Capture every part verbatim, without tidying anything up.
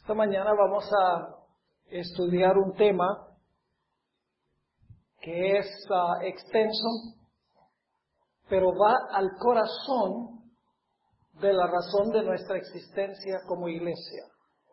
Esta mañana vamos a estudiar un tema que es uh, extenso, pero va al corazón de la razón de nuestra existencia como iglesia.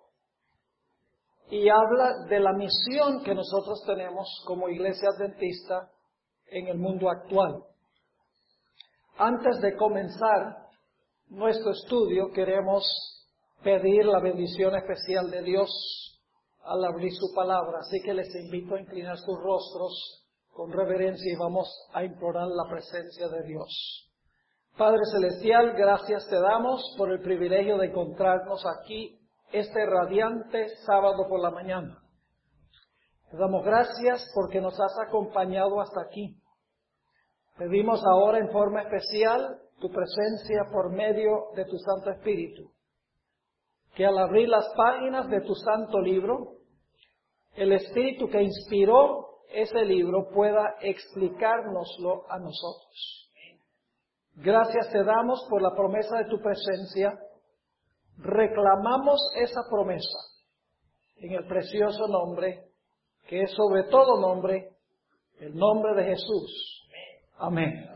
Y habla de la misión que nosotros tenemos como iglesia adventista en el mundo actual. Antes de comenzar nuestro estudio, queremos pedir la bendición especial de Dios al abrir su palabra. Así que les invito a inclinar sus rostros con reverencia y vamos a implorar la presencia de Dios. Padre Celestial, gracias te damos por el privilegio de encontrarnos aquí este radiante sábado por la mañana. Te damos gracias porque nos has acompañado hasta aquí. Pedimos ahora en forma especial tu presencia por medio de tu Santo Espíritu. Que al abrir las páginas de tu santo libro, el Espíritu que inspiró ese libro pueda explicárnoslo a nosotros. Gracias te damos por la promesa de tu presencia. Reclamamos esa promesa en el precioso nombre, que es sobre todo nombre, el nombre de Jesús. Amén.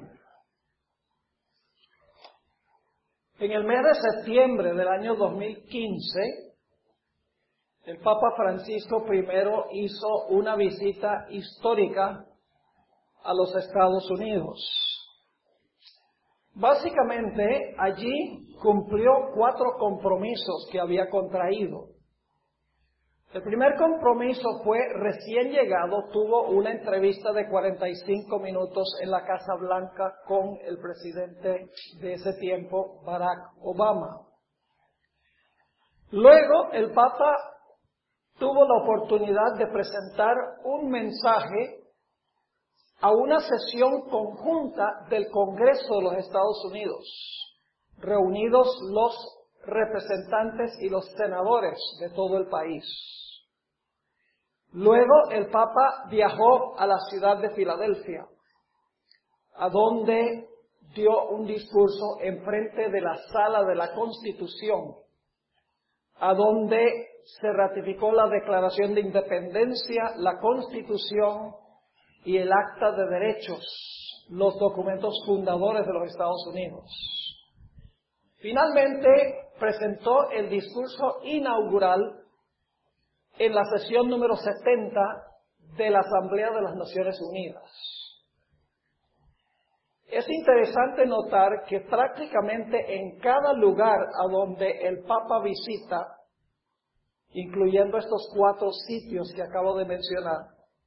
En el mes de septiembre del año dos mil quince, el Papa Francisco primero hizo una visita histórica a los Estados Unidos. Básicamente, allí cumplió cuatro compromisos que había contraído. El primer compromiso fue, recién llegado, tuvo una entrevista de cuarenta y cinco minutos en la Casa Blanca con el presidente de ese tiempo, Barack Obama. Luego, el Papa tuvo la oportunidad de presentar un mensaje a una sesión conjunta del Congreso de los Estados Unidos, reunidos los representantes y los senadores de todo el país. Luego el Papa viajó a la ciudad de Filadelfia, a donde dio un discurso enfrente de la Sala de la Constitución, a donde se ratificó la Declaración de Independencia, la Constitución y el Acta de Derechos, los documentos fundadores de los Estados Unidos. Finalmente presentó el discurso inaugural en la sesión número setenta de la Asamblea de las Naciones Unidas. Es interesante notar que prácticamente en cada lugar a donde el Papa visita, incluyendo estos cuatro sitios que acabo de mencionar,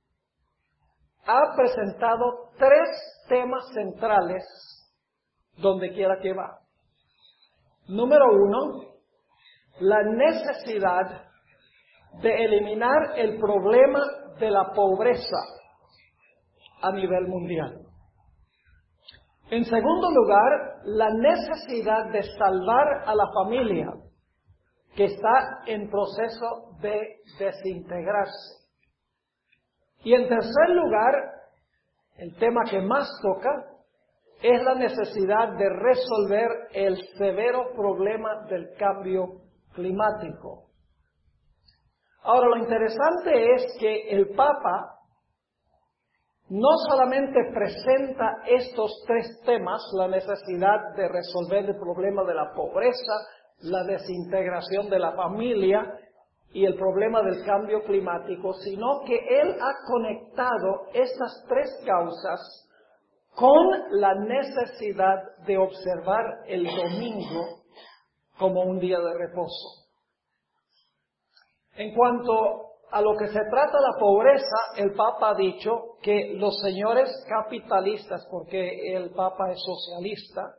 ha presentado tres temas centrales donde quiera que va. Número uno, la necesidad de eliminar el problema de la pobreza a nivel mundial. En segundo lugar, la necesidad de salvar a la familia que está en proceso de desintegrarse. Y en tercer lugar, el tema que más toca es la necesidad de resolver el severo problema del cambio climático. Ahora, lo interesante es que el Papa no solamente presenta estos tres temas, la necesidad de resolver el problema de la pobreza, la desintegración de la familia y el problema del cambio climático, sino que él ha conectado estas tres causas con la necesidad de observar el domingo como un día de reposo. En cuanto a lo que se trata la pobreza, el Papa ha dicho que los señores capitalistas, porque el Papa es socialista,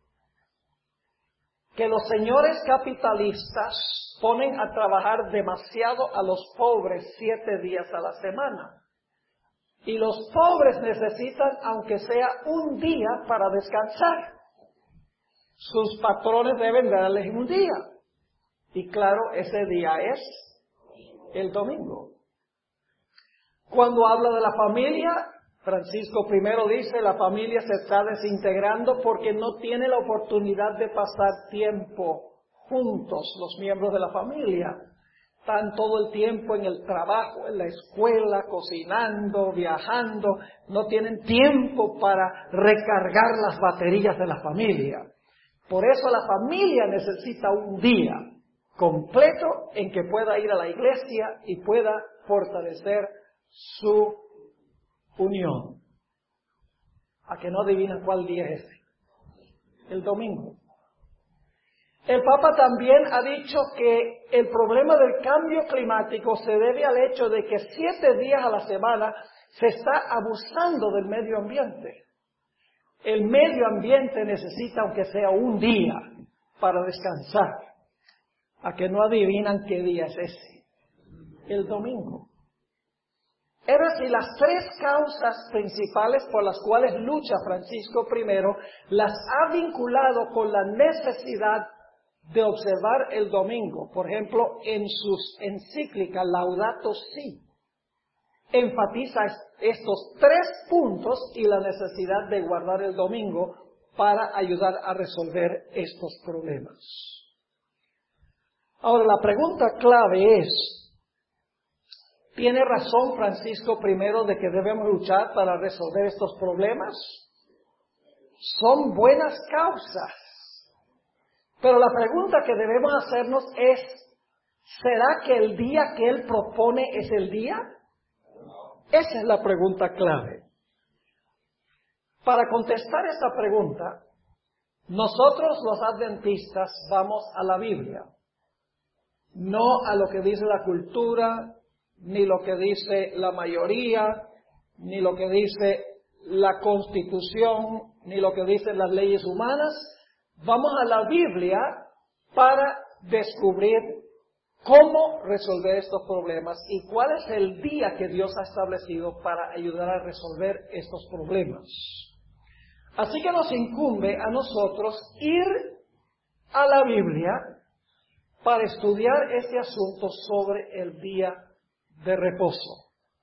que los señores capitalistas ponen a trabajar demasiado a los pobres siete días a la semana. Y los pobres necesitan, aunque sea un día, para descansar. Sus patrones deben darles un día. Y claro, ese día es el domingo. Cuando habla de la familia, Francisco primero dice, la familia se está desintegrando porque no tiene la oportunidad de pasar tiempo juntos los miembros de la familia. Están todo el tiempo en el trabajo, en la escuela, cocinando, viajando. No tienen tiempo para recargar las baterías de la familia. Por eso la familia necesita un día completo en que pueda ir a la iglesia y pueda fortalecer su unión. ¿A que no adivinan cuál día es ese? El domingo. El Papa también ha dicho que el problema del cambio climático se debe al hecho de que siete días a la semana se está abusando del medio ambiente. El medio ambiente necesita, aunque sea un día, para descansar. ¿A que no adivinan qué día es ese? El domingo. Es decir, las tres causas principales por las cuales lucha Francisco primero, las ha vinculado con la necesidad de observar el domingo. Por ejemplo, en sus encíclicas Laudato Si, enfatiza estos tres puntos y la necesidad de guardar el domingo para ayudar a resolver estos problemas. Ahora, la pregunta clave es, ¿tiene razón Francisco primero de que debemos luchar para resolver estos problemas? Son buenas causas. Pero la pregunta que debemos hacernos es, ¿será que el día que él propone es el día? Esa es la pregunta clave. Para contestar esta pregunta, nosotros los adventistas vamos a la Biblia, no a lo que dice la cultura, ni lo que dice la mayoría, ni lo que dice la Constitución, ni lo que dicen las leyes humanas. Vamos a la Biblia para descubrir cómo resolver estos problemas y cuál es el día que Dios ha establecido para ayudar a resolver estos problemas. Así que nos incumbe a nosotros ir a la Biblia para estudiar este asunto sobre el día de reposo.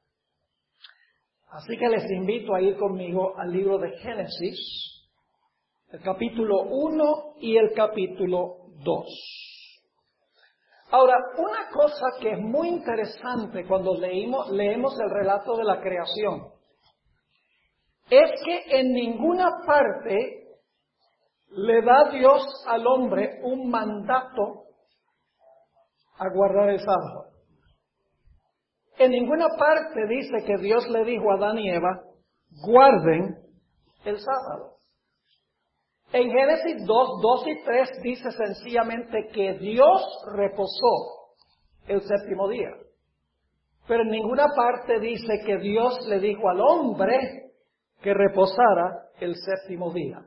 Así que les invito a ir conmigo al libro de Génesis, el capítulo uno y el capítulo dos. Ahora, una cosa que es muy interesante cuando leímos, leemos el relato de la creación, es que en ninguna parte le da Dios al hombre un mandato a guardar el sábado. En ninguna parte dice que Dios le dijo a Adán y Eva, guarden el sábado. En Génesis dos, dos y tres dice sencillamente que Dios reposó el séptimo día. Pero en ninguna parte dice que Dios le dijo al hombre que reposara el séptimo día.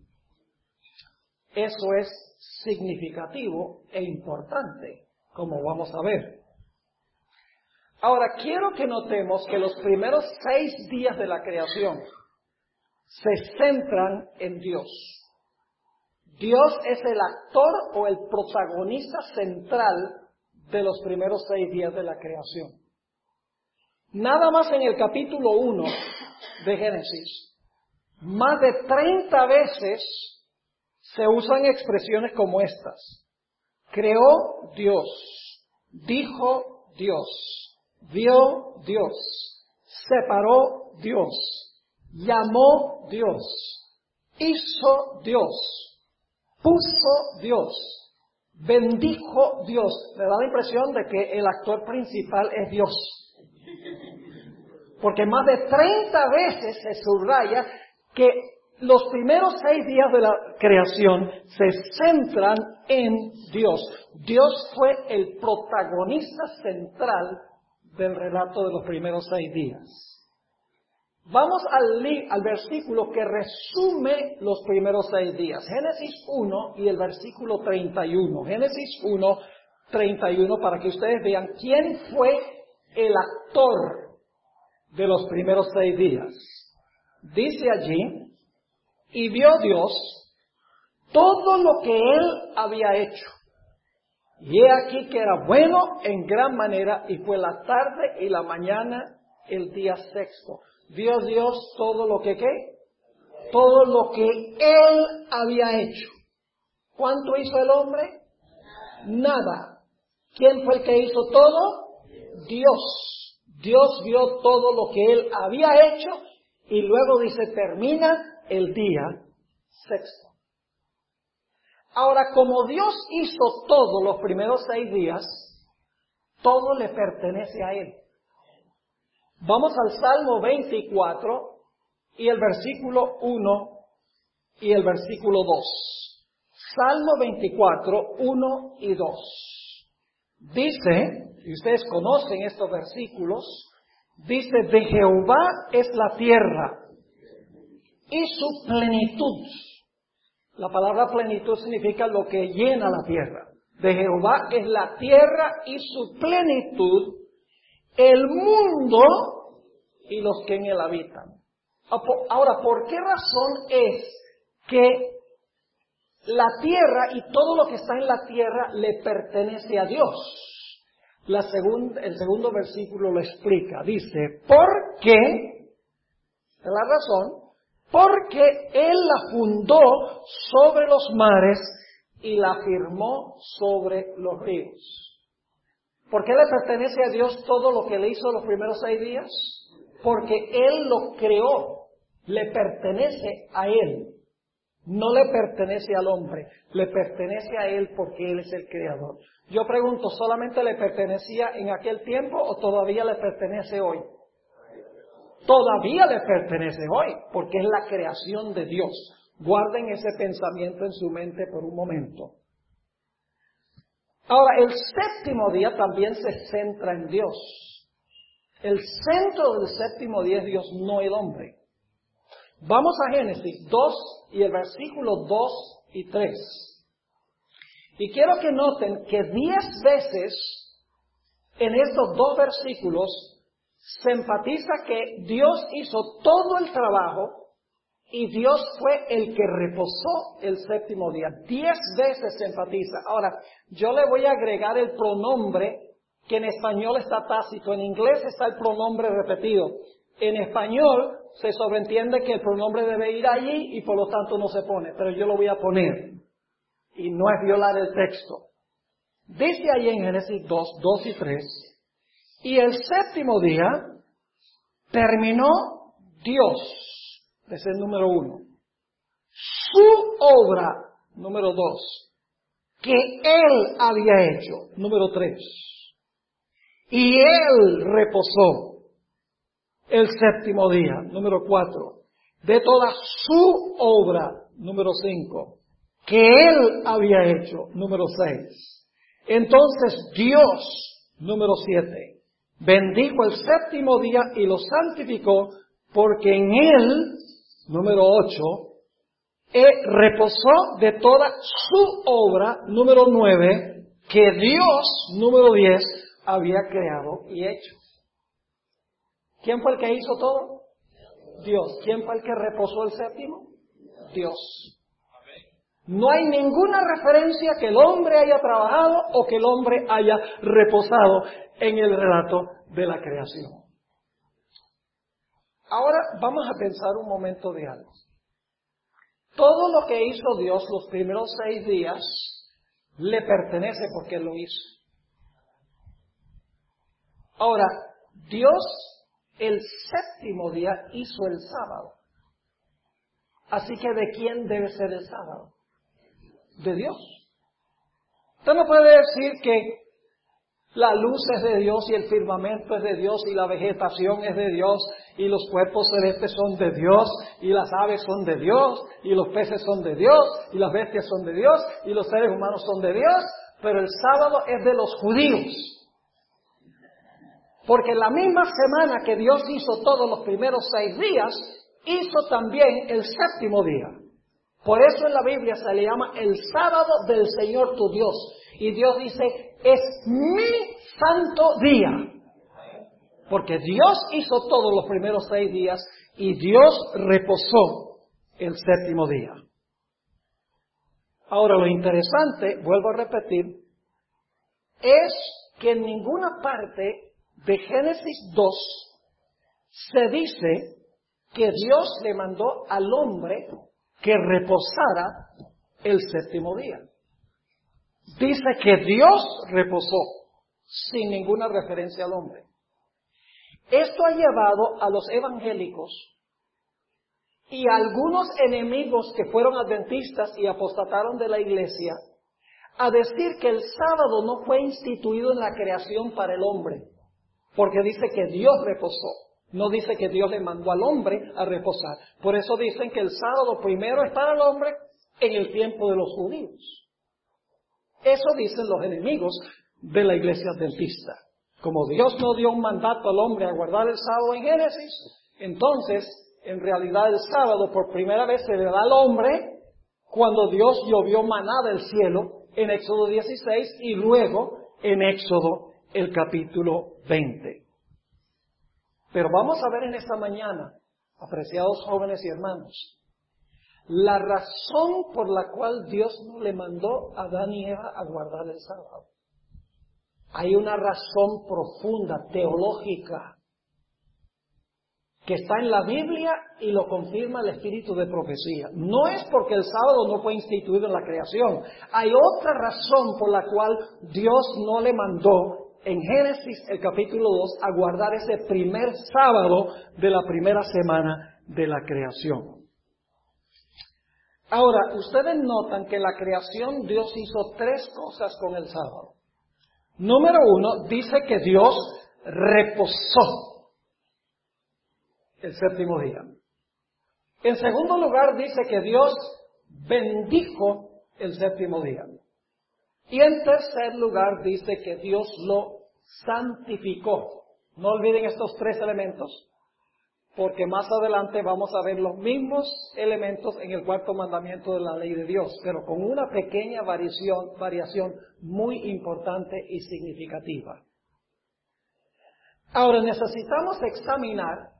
Eso es significativo e importante, como vamos a ver. Ahora, quiero que notemos que los primeros seis días de la creación se centran en Dios. Dios es el actor o el protagonista central de los primeros seis días de la creación. Nada más en el capítulo uno de Génesis, más de treinta veces se usan expresiones como estas. Creó Dios, dijo Dios, vio Dios, separó Dios, llamó Dios, hizo Dios, puso Dios, bendijo Dios. Me da la impresión de que el actor principal es Dios. Porque más de treinta veces se subraya que los primeros seis días de la creación se centran en Dios. Dios fue el protagonista central del relato de los primeros seis días. Vamos al, li- al versículo que resume los primeros seis días. Génesis uno y el versículo treinta y uno. Génesis uno, treinta y uno, para que ustedes vean quién fue el actor de los primeros seis días. Dice allí, y vio Dios todo lo que Él había hecho. Y he aquí que era bueno en gran manera, y fue la tarde y la mañana el día sexto. Vio Dios todo lo que, ¿qué? Todo lo que Él había hecho. ¿Cuánto hizo el hombre? Nada. ¿Quién fue el que hizo todo? Dios. Dios vio todo lo que Él había hecho y luego dice, termina el día sexto. Ahora, como Dios hizo todo los primeros seis días, todo le pertenece a Él. Vamos al Salmo veinticuatro y el versículo uno y el versículo dos. Salmo veinticuatro, uno y dos. Dice, y ustedes conocen estos versículos, dice, de Jehová es la tierra y su plenitud. La palabra plenitud significa lo que llena la tierra. De Jehová es la tierra y su plenitud, el mundo y los que en él habitan. Ahora, ¿por qué razón es que la tierra y todo lo que está en la tierra le pertenece a Dios? La segunda, el segundo versículo lo explica. Dice, porque, es la razón, porque Él la fundó sobre los mares y la firmó sobre los ríos. ¿Por qué le pertenece a Dios todo lo que le hizo los primeros seis días? Porque Él lo creó, le pertenece a Él. No le pertenece al hombre, le pertenece a Él porque Él es el creador. Yo pregunto, ¿solamente le pertenecía en aquel tiempo o todavía le pertenece hoy? Todavía le pertenece hoy, porque es la creación de Dios. Guarden ese pensamiento en su mente por un momento. Ahora, el séptimo día también se centra en Dios. El centro del séptimo día es Dios, no el hombre. Vamos a Génesis dos y el versículo dos y tres. Y quiero que noten que diez veces en estos dos versículos se enfatiza que Dios hizo todo el trabajo y Dios fue el que reposó el séptimo día. Diez veces se enfatiza. Ahora, yo le voy a agregar el pronombre que en español está tácito. En inglés está el pronombre repetido. En español se sobreentiende que el pronombre debe ir allí y por lo tanto no se pone. Pero yo lo voy a poner. Y no es violar el texto. Dice ahí en Génesis dos, dos y tres. Y el séptimo día terminó Dios, ese es el número uno, su obra, número dos, que Él había hecho, número tres, y Él reposó el séptimo día, número cuatro, de toda su obra, número cinco, que Él había hecho, número seis. Entonces Dios, número siete, bendijo el séptimo día y lo santificó, porque en él, número ocho, reposó de toda su obra, número nueve, que Dios, número diez, había creado y hecho. ¿Quién fue el que hizo todo? Dios. ¿Quién fue el que reposó el séptimo? Dios. No hay ninguna referencia que el hombre haya trabajado o que el hombre haya reposado en el relato de la creación. Ahora vamos a pensar un momento de algo. Todo lo que hizo Dios los primeros seis días le pertenece porque Él lo hizo. Ahora, Dios el séptimo día hizo el sábado. Así que ¿de quién debe ser el sábado? De Dios. Usted no puede decir que la luz es de Dios y el firmamento es de Dios y la vegetación es de Dios y los cuerpos celestes son de Dios y las aves son de Dios y los peces son de Dios y las bestias son de Dios y los seres humanos son de Dios, pero el sábado es de los judíos. Porque la misma semana que Dios hizo todos los primeros seis días, hizo también el séptimo día. Por eso en la Biblia se le llama el sábado del Señor tu Dios. Y Dios dice, es mi santo día. Porque Dios hizo todos los primeros seis días y Dios reposó el séptimo día. Ahora lo interesante, vuelvo a repetir, es que en ninguna parte de Génesis dos se dice que Dios le mandó al hombre que reposara el séptimo día. dice que Dios reposó, sin ninguna referencia al hombre. Esto ha llevado a los evangélicos y a algunos enemigos que fueron adventistas y apostataron de la iglesia a decir que el sábado no fue instituido en la creación para el hombre, porque dice que Dios reposó. No dice que Dios le mandó al hombre a reposar. Por eso dicen que el sábado primero es para el hombre en el tiempo de los judíos. Eso dicen los enemigos de la iglesia adventista. Como Dios no dio un mandato al hombre a guardar el sábado en Génesis, entonces, en realidad el sábado por primera vez se le da al hombre cuando Dios llovió maná del cielo en Éxodo dieciséis y luego en Éxodo el capítulo veinte. Pero vamos a ver en esta mañana, apreciados jóvenes y hermanos, la razón por la cual Dios no le mandó a Adán y Eva a guardar el sábado. Hay una razón profunda, teológica, que está en la Biblia y lo confirma el espíritu de profecía. No es porque el sábado no fue instituido en la creación. Hay otra razón por la cual Dios no le mandó en Génesis el capítulo dos a guardar ese primer sábado de la primera semana de la creación. Ahora, ustedes notan que en la creación Dios hizo tres cosas con el sábado. Número uno, dice que Dios reposó el séptimo día. En segundo lugar, dice que Dios bendijo el séptimo día. Y en tercer lugar, dice que Dios lo santificó. No olviden estos tres elementos, porque más adelante vamos a ver los mismos elementos en el cuarto mandamiento de la ley de Dios, pero con una pequeña variación, variación muy importante y significativa. Ahora necesitamos examinar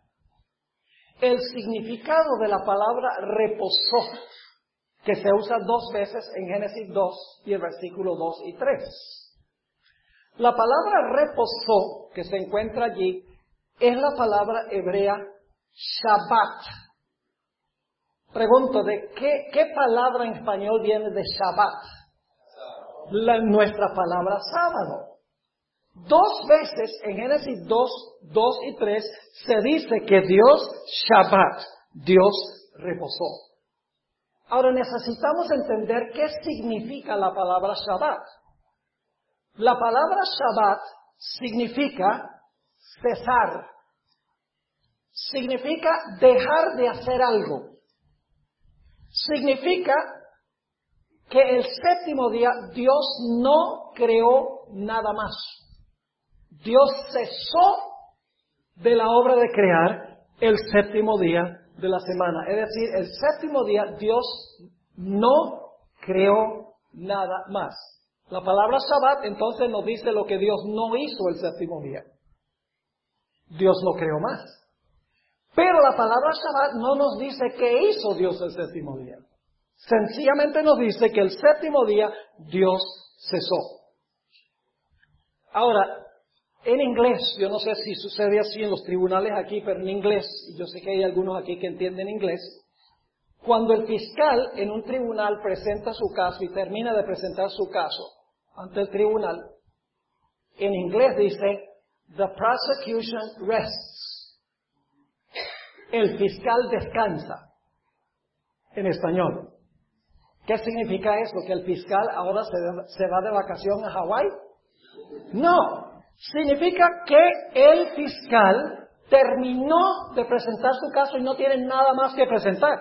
el significado de la palabra reposó, que se usa dos veces en Génesis dos y el versículo dos y tres. La palabra reposó, que se encuentra allí, es la palabra hebrea Shabbat. Pregunto, ¿de qué, qué palabra en español viene de Shabbat? La, nuestra palabra sábado. Dos veces en Génesis dos, dos y tres se dice que Dios Shabbat, Dios reposó. Ahora necesitamos entender qué significa la palabra Shabbat. La palabra Shabbat significa cesar. Significa dejar de hacer algo. Significa que el séptimo día Dios no creó nada más. Dios cesó de la obra de crear el séptimo día de la semana. Es decir, el séptimo día Dios no creó nada más. La palabra Shabbat entonces nos dice lo que Dios no hizo el séptimo día. Dios no creó más. Pero la palabra Shabbat no nos dice qué hizo Dios el séptimo día. Sencillamente nos dice que el séptimo día Dios cesó. Ahora, en inglés, yo no sé si sucede así en los tribunales aquí, pero en inglés, y yo sé que hay algunos aquí que entienden inglés, cuando el fiscal en un tribunal presenta su caso y termina de presentar su caso ante el tribunal, en inglés dice, the prosecution rests. El fiscal descansa. En español. ¿Qué significa eso? ¿Que el fiscal ahora se, se va de vacación a Hawái? No. Significa que el fiscal terminó de presentar su caso y no tiene nada más que presentar.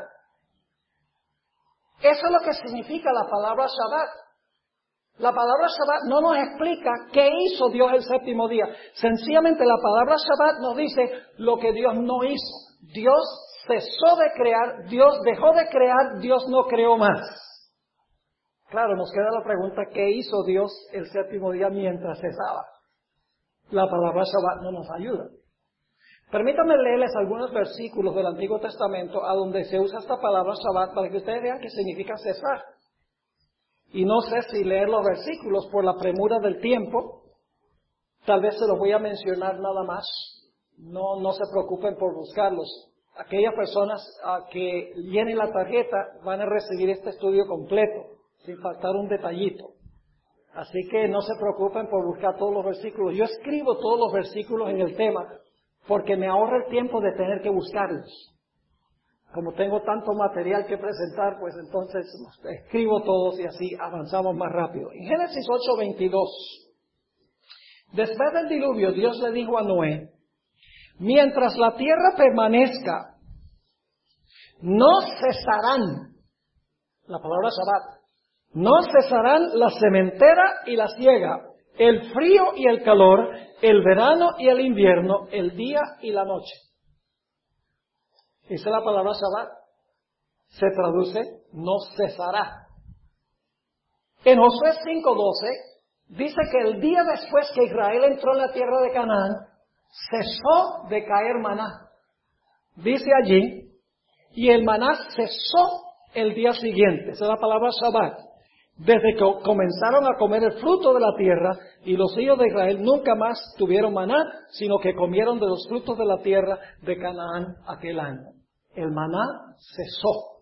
Eso es lo que significa la palabra Shabbat. La palabra Shabbat no nos explica qué hizo Dios el séptimo día. Sencillamente la palabra Shabbat nos dice lo que Dios no hizo. Dios cesó de crear, Dios dejó de crear, Dios no creó más. Claro, nos queda la pregunta, ¿qué hizo Dios el séptimo día mientras cesaba? La palabra Shabbat no nos ayuda. Permítanme leerles algunos versículos del Antiguo Testamento a donde se usa esta palabra Shabbat para que ustedes vean qué significa cesar. Y no sé si leer los versículos por la premura del tiempo, tal vez se los voy a mencionar nada más. No, no se preocupen por buscarlos. Aquellas personas uh, que llenen la tarjeta van a recibir este estudio completo, sin faltar un detallito. Así que no se preocupen por buscar todos los versículos. Yo escribo todos los versículos en el tema porque me ahorra el tiempo de tener que buscarlos. Como tengo tanto material que presentar, pues entonces escribo todos y así avanzamos más rápido. En Génesis ocho veintidós, después del diluvio, Dios le dijo a Noé, mientras la tierra permanezca, no cesarán, la palabra Shabbat, no cesarán la sementera y la siega, el frío y el calor, el verano y el invierno, el día y la noche. Esa es la palabra Shabbat. Se traduce, no cesará. En Josué cinco doce, dice que el día después que Israel entró en la tierra de Canaán, cesó de caer maná. Dice allí, y el maná cesó el día siguiente. Esa es la palabra Shabbat. Desde que comenzaron a comer el fruto de la tierra, y los hijos de Israel nunca más tuvieron maná, sino que comieron de los frutos de la tierra de Canaán aquel año. El maná cesó.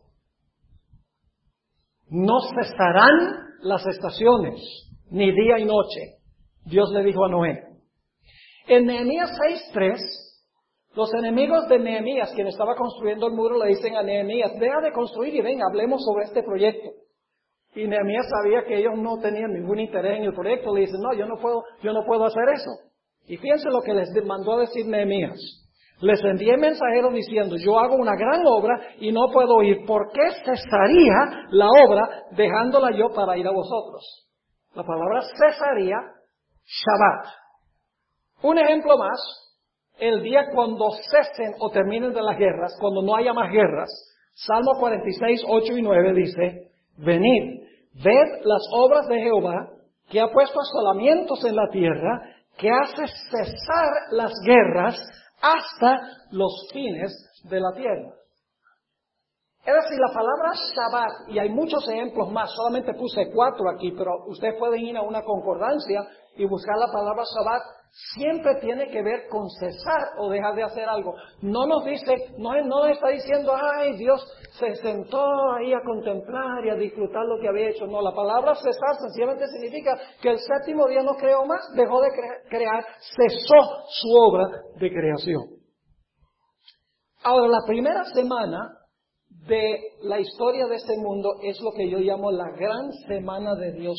No cesarán las estaciones, ni día y noche. Dios le dijo a Noé. En Nehemías seis tres, los enemigos de Nehemías, quien estaba construyendo el muro, le dicen a Nehemías, deja de construir y ven, hablemos sobre este proyecto. Y Nehemías sabía que ellos no tenían ningún interés en el proyecto. Le dicen, no, yo no puedo, yo no puedo hacer eso. Y fíjense lo que les mandó a decir Nehemías. Les envié mensajeros diciendo, yo hago una gran obra y no puedo ir. ¿Por qué cesaría la obra dejándola yo para ir a vosotros? La palabra cesaría, Shabbat. Un ejemplo más, el día cuando cesen o terminen de las guerras, cuando no haya más guerras. Salmo cuarenta y seis, ocho y nueve dice, venid, ved las obras de Jehová, que ha puesto asolamientos en la tierra, que hace cesar las guerras hasta los fines de la tierra. Es decir, la palabra Shabbat, y hay muchos ejemplos más, solamente puse cuatro aquí, pero ustedes pueden ir a una concordancia y buscar la palabra Shabbat, siempre tiene que ver con cesar o dejar de hacer algo. No nos dice, no, no está diciendo, ay, Dios se sentó ahí a contemplar y a disfrutar lo que había hecho. No, la palabra cesar sencillamente significa que el séptimo día no creó más, dejó de cre- crear, cesó su obra de creación. Ahora, la primera semana de la historia de este mundo es lo que yo llamo la gran semana de Dios.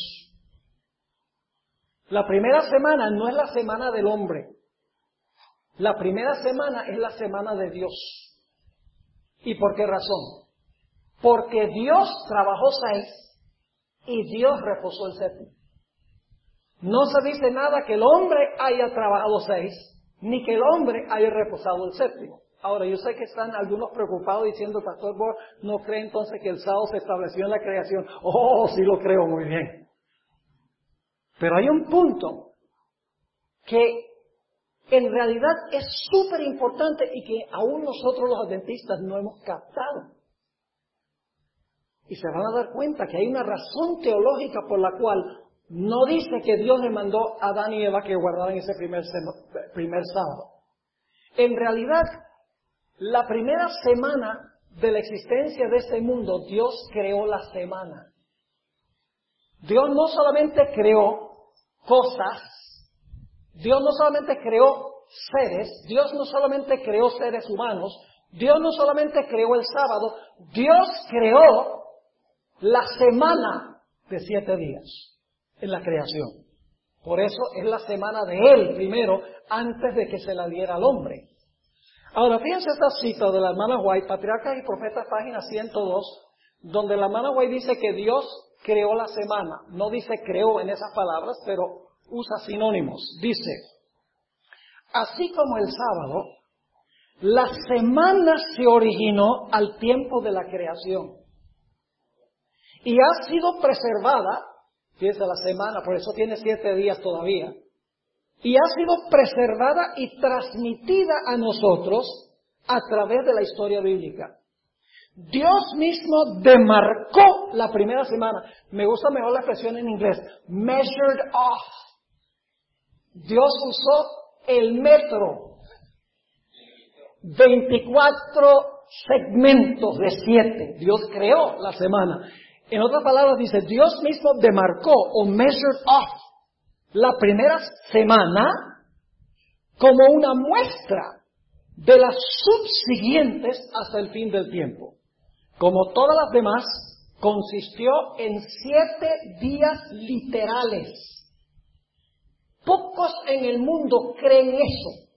La primera semana no es la semana del hombre. La primera semana es la semana de Dios. ¿Y por qué razón? Porque Dios trabajó seis y Dios reposó el séptimo. No se dice nada que el hombre haya trabajado seis, ni que el hombre haya reposado el séptimo. Ahora, yo sé que están algunos preocupados diciendo, Pastor Bohr, ¿no cree entonces que el sábado se estableció en la creación? Oh, sí lo creo muy bien. Pero hay un punto que en realidad es súper importante y que aún nosotros los adventistas no hemos captado. Y se van a dar cuenta que hay una razón teológica por la cual no dice que Dios le mandó a Adán y Eva que guardaran ese primer, sema, primer sábado. En realidad, la primera semana de la existencia de este mundo, Dios creó la semana. Dios no solamente creó cosas, Dios no solamente creó seres, Dios no solamente creó seres humanos, Dios no solamente creó el sábado, Dios creó la semana de siete días en la creación. Por eso es la semana de Él primero, antes de que se la diera al hombre. Ahora, fíjense esta cita de la hermana White, Patriarcas y Profetas, página ciento dos, donde la hermana White dice que Dios creó la semana. No dice creó en esas palabras, pero usa sinónimos. Dice, así como el sábado, la semana se originó al tiempo de la creación y ha sido preservada, fíjense la semana, por eso tiene siete días todavía, y ha sido preservada y transmitida a nosotros a través de la historia bíblica. Dios mismo demarcó la primera semana. Me gusta mejor la expresión en inglés. Measured off. Dios usó el metro. veinticuatro segmentos de siete. Dios creó la semana. En otras palabras dice, Dios mismo demarcó o measured off la primera semana como una muestra de las subsiguientes hasta el fin del tiempo. Como todas las demás, consistió en siete días literales. Pocos en el mundo creen eso.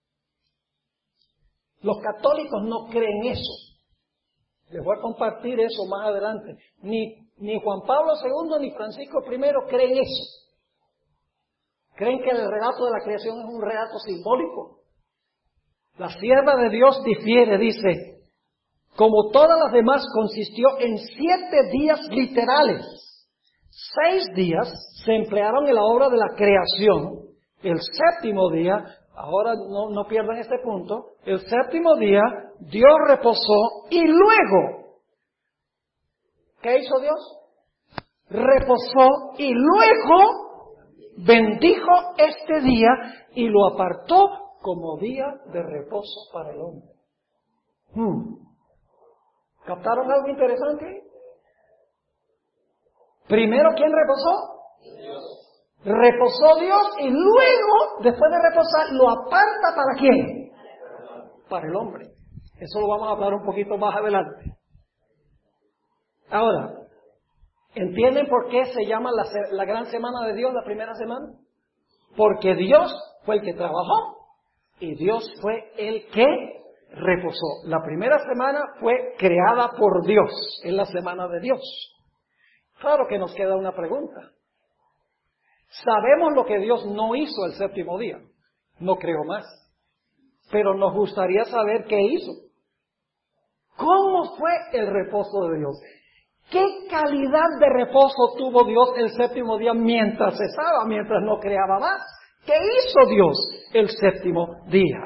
Los católicos no creen eso. Les voy a compartir eso más adelante. Ni, ni Juan Pablo segundo ni Francisco primero creen eso. Creen que el relato de la creación es un relato simbólico. La sierva de Dios difiere, dice, como todas las demás consistió en siete días literales. Seis días se emplearon en la obra de la creación. El séptimo día, ahora no, no pierdan este punto, el séptimo día Dios reposó y luego, ¿qué hizo Dios? Reposó y luego bendijo este día y lo apartó como día de reposo para el hombre. Hmm. ¿Captaron algo interesante? Primero, ¿quién reposó? Dios. Reposó Dios y luego, después de reposar, lo aparta ¿para quién? Para el hombre. Eso lo vamos a hablar un poquito más adelante. Ahora, ¿entienden por qué se llama la, la gran semana de Dios la primera semana? Porque Dios fue el que trabajó y Dios fue el que reposó. La primera semana fue creada por Dios, es la semana de Dios. Claro que nos queda una pregunta. Sabemos lo que Dios no hizo el séptimo día, no creo más, pero nos gustaría saber qué hizo. ¿Cómo fue el reposo de Dios? ¿Qué calidad de reposo tuvo Dios el séptimo día mientras cesaba, mientras no creaba más? ¿Qué hizo Dios el séptimo día?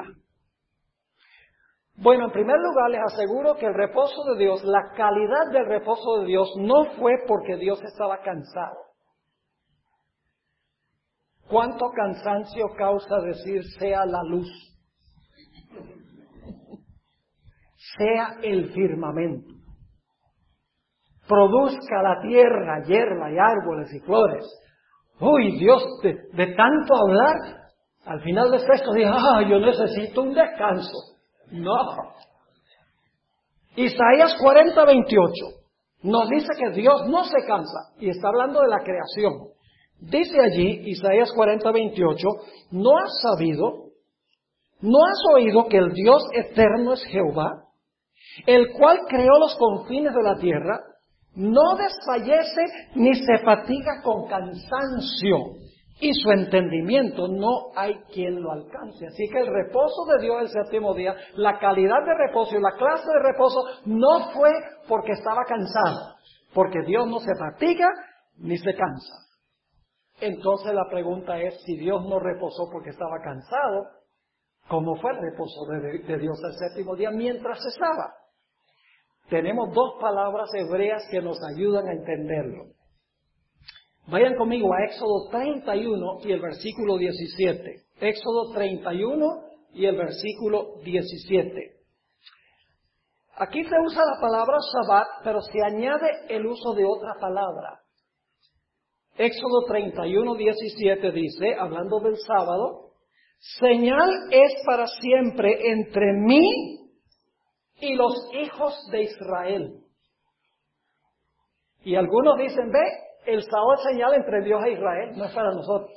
Bueno, en primer lugar les aseguro que el reposo de Dios, la calidad del reposo de Dios no fue porque Dios estaba cansado. ¿Cuánto cansancio causa decir sea la luz? Sea el firmamento. Produzca la tierra, hierba y árboles y flores. Uy, Dios, de, de tanto hablar, al final de esto dice, ah, yo necesito un descanso. No. Isaías cuarenta, veintiocho nos dice que Dios no se cansa y está hablando de la creación. Dice allí, Isaías cuarenta, veintiocho, ¿no has sabido, no has oído que el Dios eterno es Jehová, el cual creó los confines de la tierra? No desfallece ni se fatiga con cansancio, y su entendimiento no hay quien lo alcance. Así que el reposo de Dios el séptimo día, la calidad de reposo y la clase de reposo no fue porque estaba cansado, porque Dios no se fatiga ni se cansa. Entonces la pregunta es, si Dios no reposó porque estaba cansado, ¿cómo fue el reposo de, de Dios el séptimo día mientras cesaba? Tenemos dos palabras hebreas que nos ayudan a entenderlo. Vayan conmigo a Éxodo treinta y uno y el versículo diecisiete. Éxodo treinta y uno y el versículo diecisiete. Aquí se usa la palabra Shabbat, pero se añade el uso de otra palabra. Éxodo treinta y uno, diecisiete dice, hablando del sábado, señal es para siempre entre mí y los hijos de Israel. Y algunos dicen, ve, el sábado es señal entre Dios e Israel, no es para nosotros.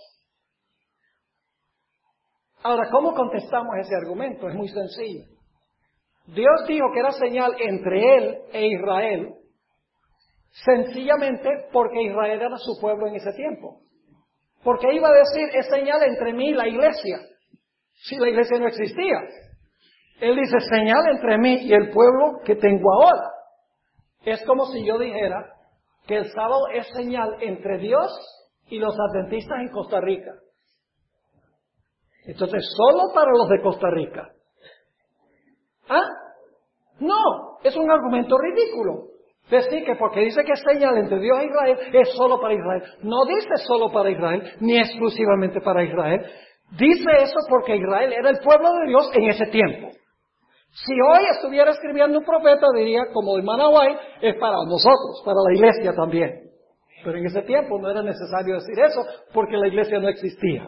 Ahora, ¿cómo contestamos ese argumento? Es muy sencillo. Dios dijo que era señal entre Él e Israel, sencillamente porque Israel era su pueblo en ese tiempo. Porque iba a decir, es señal entre mí y la iglesia, si la iglesia no existía. Él dice, señal entre mí y el pueblo que tengo ahora. Es como si yo dijera que el sábado es señal entre Dios y los adventistas en Costa Rica. Entonces, solo para los de Costa Rica. ¿Ah? No, es un argumento ridículo. Decir que porque dice que es señal entre Dios e Israel, es solo para Israel. No dice solo para Israel, ni exclusivamente para Israel. Dice eso porque Israel era el pueblo de Dios en ese tiempo. Si hoy estuviera escribiendo un profeta, diría, como el Manawai, es para nosotros, para la iglesia también. Pero en ese tiempo no era necesario decir eso, porque la iglesia no existía.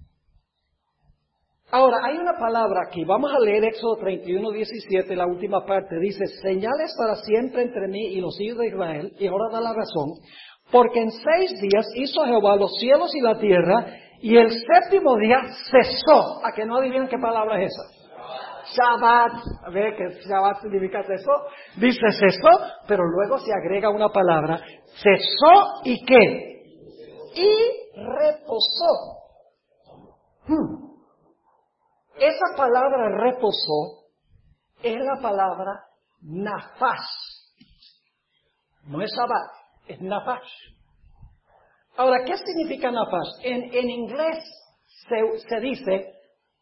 Ahora, hay una palabra aquí, vamos a leer Éxodo treinta y uno, diecisiete, la última parte, dice, señales para siempre entre mí y los hijos de Israel, y ahora da la razón, porque en seis días hizo Jehová los cielos y la tierra, y el séptimo día cesó. ¿A que no adivinan qué palabra es esa? Shabbat. A ver, ¿qué Shabbat significa cesó? Dice cesó, pero luego se agrega una palabra, cesó y qué? Y reposó. Hmm. Esa palabra reposó es la palabra nafash. No es Shabbat, es nafash. Ahora, ¿qué significa nafash? En, en inglés se, se dice,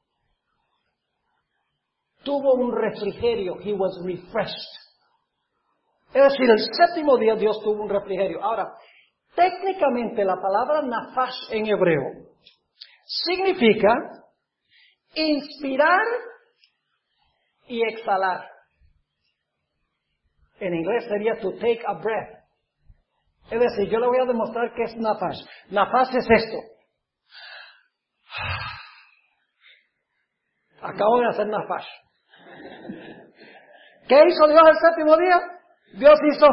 tuvo un refrigerio, he was refreshed. Es decir, el séptimo día Dios tuvo un refrigerio. Ahora, técnicamente la palabra nafash en hebreo significa inspirar y exhalar. En inglés sería to take a breath. Es decir, yo le voy a demostrar qué es nafash. Nafash es esto. Acabo de hacer nafash. ¿Qué hizo Dios el séptimo día? Dios hizo.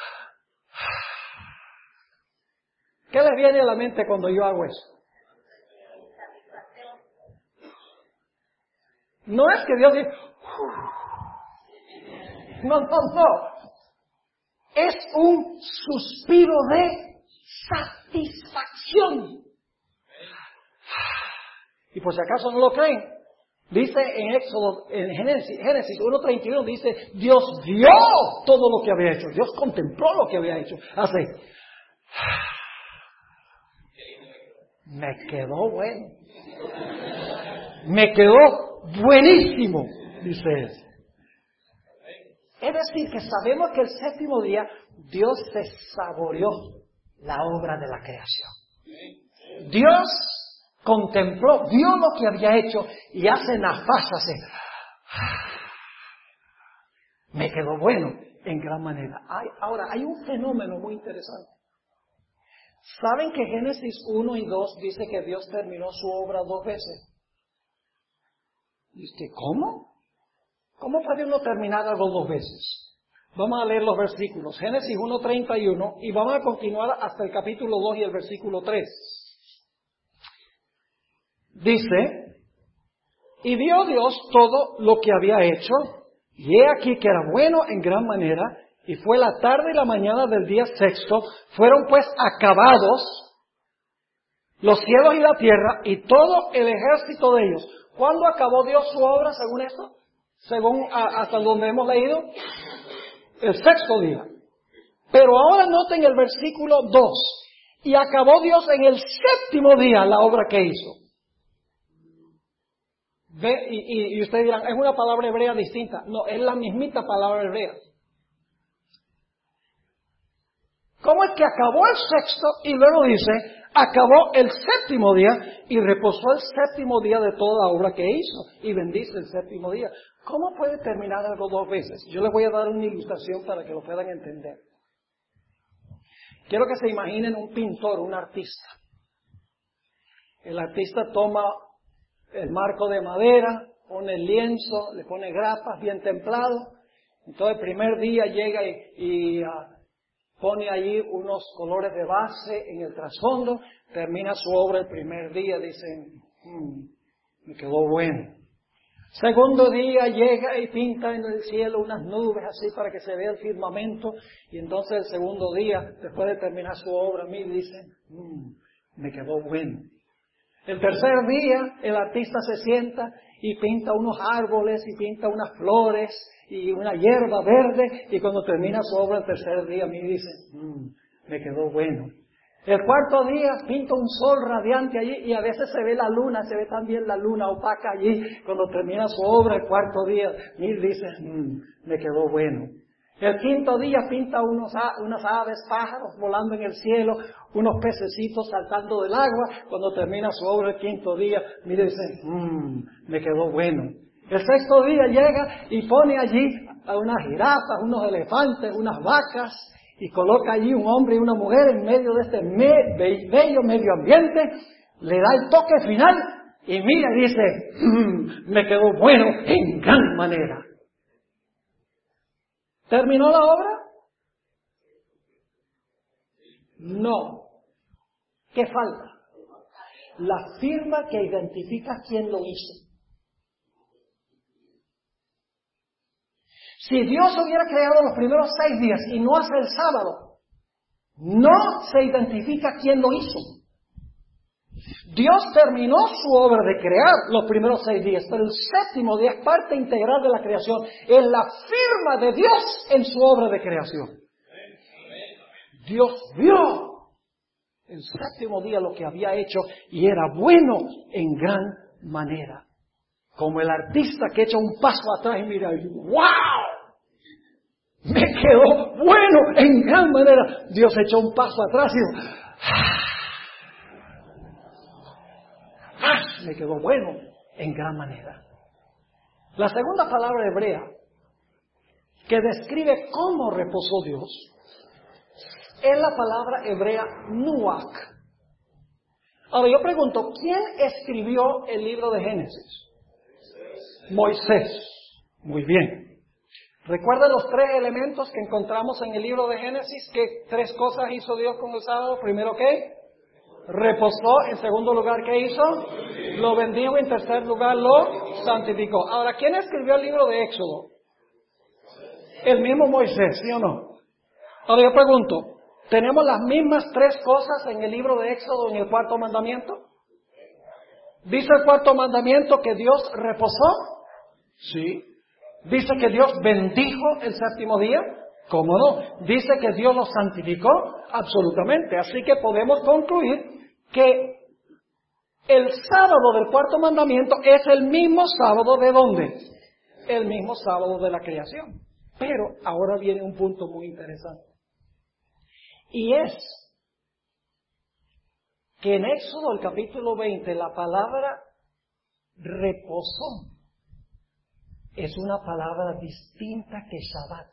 ¿Qué les viene a la mente cuando yo hago eso? No es que Dios dice. No, no, no. Es un suspiro de satisfacción. Y por si acaso no lo creen, dice en Éxodo, en Génesis, Génesis uno treinta y uno, dice, Dios vio todo lo que había hecho. Dios contempló lo que había hecho. Hace, me quedó bueno. Me quedó buenísimo, dice él. Es decir, que sabemos que el séptimo día Dios se saboreó la obra de la creación. Dios contempló, vio lo que había hecho y hace nafash, hace. Me quedó bueno en gran manera. Hay, ahora, hay un fenómeno muy interesante. ¿Saben que Génesis uno y dos dice que Dios terminó su obra dos veces? ¿Y usted cómo? ¿Cómo puede uno terminar algo dos veces? Vamos a leer los versículos. Génesis uno treinta y uno y vamos a continuar hasta el capítulo dos y el versículo tres. Dice, y vio Dios todo lo que había hecho, y he aquí que era bueno en gran manera, y fue la tarde y la mañana del día sexto, fueron pues acabados los cielos y la tierra, y todo el ejército de ellos. ¿Cuándo acabó Dios su obra según esto? Según a, hasta donde hemos leído, el sexto día. Pero ahora noten el versículo dos. Y acabó Dios en el séptimo día la obra que hizo. Ve, y, y, y ustedes dirán, es una palabra hebrea distinta. No, es la mismita palabra hebrea. ¿Cómo es que acabó el sexto y luego dice, acabó el séptimo día y reposó el séptimo día de toda la obra que hizo y bendice el séptimo día? ¿Cómo puede terminar algo dos veces? Yo les voy a dar una ilustración para que lo puedan entender. Quiero que se imaginen un pintor, un artista. El artista toma el marco de madera, pone el lienzo, le pone grapas bien templado. Entonces el primer día llega y, y uh, pone allí unos colores de base en el trasfondo, termina su obra el primer día, dicen, mmm, me quedó bueno. Segundo día llega y pinta en el cielo unas nubes así para que se vea el firmamento, y entonces el segundo día, después de terminar su obra, mí dice, mmm, me quedó bueno. El tercer día el artista se sienta y pinta unos árboles y pinta unas flores y una hierba verde, y cuando termina su obra el tercer día, mí dice, mmm, me quedó bueno. El cuarto día pinta un sol radiante allí y a veces se ve la luna, se ve también la luna opaca allí. Cuando termina su obra el cuarto día, Mil dice, mmm, me quedó bueno. El quinto día pinta unos, unas aves, pájaros volando en el cielo, unos pececitos saltando del agua. Cuando termina su obra el quinto día, Mil dice, mmm, me quedó bueno. El sexto día llega y pone allí a unas jirafas, unos elefantes, unas vacas, y coloca allí un hombre y una mujer en medio de este me- be- bello medio ambiente, le da el toque final y mira y dice, mmm, me quedó bueno en gran manera. ¿Terminó la obra? No. ¿Qué falta? La firma que identifica quién lo hizo. Si Dios hubiera creado los primeros seis días y no hace el sábado, no se identifica quién lo hizo. Dios terminó su obra de crear los primeros seis días, pero el séptimo día es parte integral de la creación. Es la firma de Dios en su obra de creación. Dios vio el séptimo día lo que había hecho y era bueno en gran manera. Como el artista que echa un paso atrás y mira, ¡wow! Me quedó bueno en gran manera. Dios echó un paso atrás y ¡ah! Me quedó bueno en gran manera. La segunda palabra hebrea que describe cómo reposó Dios es la palabra hebrea nuach. Ahora yo pregunto, ¿quién escribió el libro de Génesis? Moisés. Muy bien. ¿Recuerdan los tres elementos que encontramos en el libro de Génesis? ¿Qué tres cosas hizo Dios con el sábado? Primero, ¿qué? Reposó. En segundo lugar, ¿qué hizo? Lo bendijo. En tercer lugar, lo santificó. Ahora, ¿quién escribió el libro de Éxodo? El mismo Moisés, ¿sí o no? Ahora yo pregunto, ¿tenemos las mismas tres cosas en el libro de Éxodo en el cuarto mandamiento? ¿Dice el cuarto mandamiento que Dios reposó? Sí. ¿Dice que Dios bendijo el séptimo día? ¿Cómo no? ¿Dice que Dios lo santificó? Absolutamente. Así que podemos concluir que el sábado del cuarto mandamiento es el mismo sábado ¿de dónde? El mismo sábado de la creación. Pero ahora viene un punto muy interesante. Y es que en Éxodo el capítulo veinte la palabra reposó es una palabra distinta que Shabbat.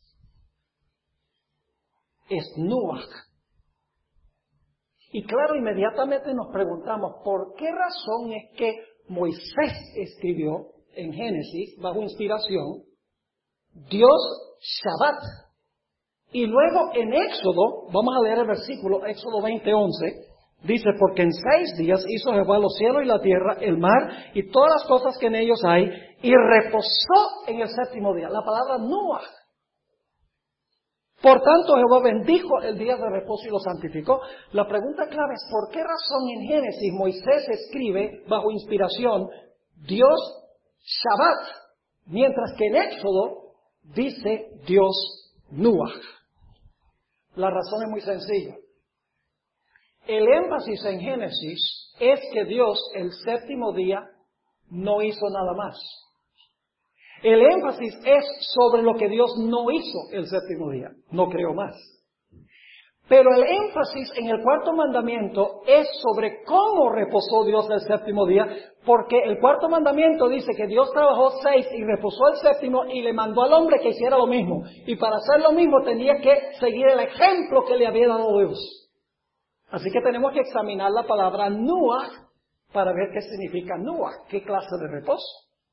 Es nuach. Y claro, inmediatamente nos preguntamos, ¿por qué razón es que Moisés escribió en Génesis, bajo inspiración, Dios Shabbat? Y luego en Éxodo, vamos a leer el versículo, Éxodo veinte, once, dice, porque en seis días hizo Jehová los cielos y la tierra, el mar y todas las cosas que en ellos hay, y reposó en el séptimo día. La palabra nuach. Por tanto, Jehová bendijo el día de reposo y lo santificó. La pregunta clave es, ¿por qué razón en Génesis Moisés escribe, bajo inspiración, Dios Shabbat, mientras que en Éxodo dice Dios nuach? La razón es muy sencilla. El énfasis en Génesis es que Dios el séptimo día no hizo nada más. El énfasis es sobre lo que Dios no hizo el séptimo día, no creó más. Pero el énfasis en el cuarto mandamiento es sobre cómo reposó Dios el séptimo día, porque el cuarto mandamiento dice que Dios trabajó seis y reposó el séptimo y le mandó al hombre que hiciera lo mismo. Y para hacer lo mismo tenía que seguir el ejemplo que le había dado Dios. Así que tenemos que examinar la palabra nuach para ver qué significa nuach, qué clase de reposo.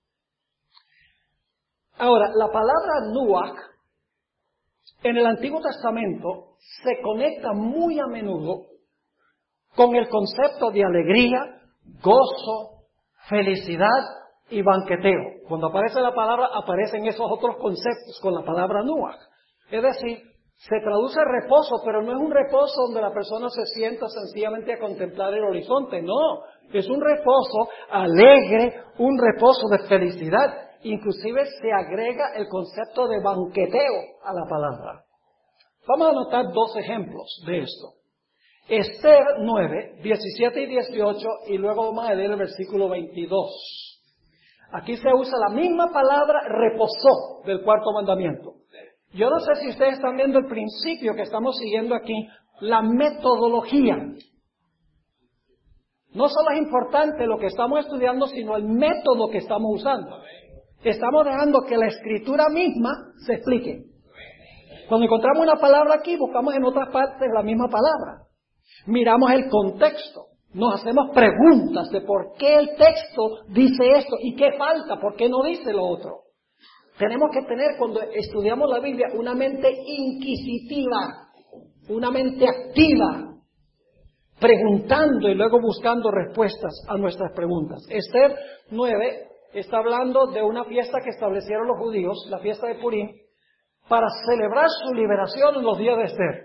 Ahora, la palabra nuach en el Antiguo Testamento se conecta muy a menudo con el concepto de alegría, gozo, felicidad y banqueteo. Cuando aparece la palabra, aparecen esos otros conceptos con la palabra nuach. Es decir, se traduce reposo, pero no es un reposo donde la persona se sienta sencillamente a contemplar el horizonte. No, es un reposo alegre, un reposo de felicidad. Inclusive se agrega el concepto de banqueteo a la palabra. Vamos a anotar dos ejemplos de esto. Esther nueve, diecisiete y dieciocho, y luego vamos a leer el versículo veintidós. Aquí se usa la misma palabra reposó del cuarto mandamiento. Yo no sé si ustedes están viendo el principio que estamos siguiendo aquí, la metodología. No solo es importante lo que estamos estudiando, sino el método que estamos usando. Estamos dejando que la Escritura misma se explique. Cuando encontramos una palabra aquí, buscamos en otras partes la misma palabra. Miramos el contexto. Nos hacemos preguntas de por qué el texto dice esto y qué falta, por qué no dice lo otro. Tenemos que tener, cuando estudiamos la Biblia, una mente inquisitiva, una mente activa, preguntando y luego buscando respuestas a nuestras preguntas. Esther nueve está hablando de una fiesta que establecieron los judíos, la fiesta de Purim, para celebrar su liberación en los días de Esther.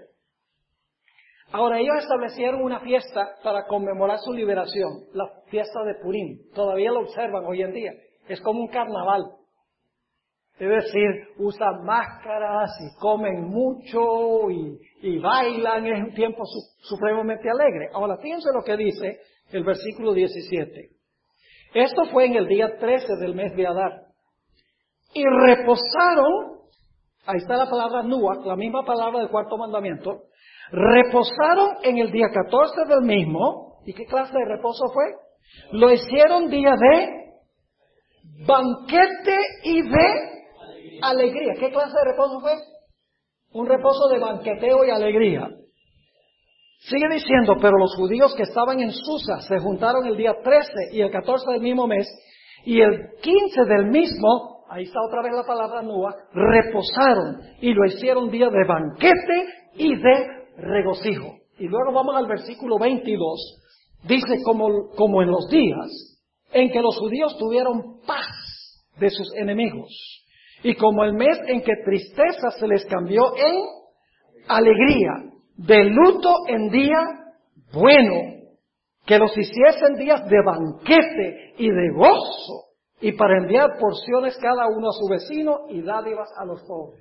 Ahora, ellos establecieron una fiesta para conmemorar su liberación, la fiesta de Purim. Todavía lo observan hoy en día. Es como un carnaval. Es decir, usan máscaras y comen mucho y, y bailan. Es un tiempo su, supremamente alegre. Ahora, fíjense lo que dice el versículo diecisiete. Esto fue en el día trece del mes de Adar. Y reposaron, ahí está la palabra Nuach, la misma palabra del cuarto mandamiento. Reposaron en el día catorce del mismo. ¿Y qué clase de reposo fue? Lo hicieron día de banquete y de alegría. ¿Qué clase de reposo fue? Un reposo de banqueteo y alegría. Sigue diciendo, pero los judíos que estaban en Susa se juntaron el día trece y el catorce del mismo mes, y el quince del mismo, ahí está otra vez la palabra Nuach, reposaron y lo hicieron día de banquete y de regocijo. Y luego vamos al versículo veintidós. Dice, como, como en los días en que los judíos tuvieron paz de sus enemigos, y como el mes en que tristeza se les cambió en alegría, de luto en día bueno, que los hiciesen días de banquete y de gozo, y para enviar porciones cada uno a su vecino y dádivas a los pobres.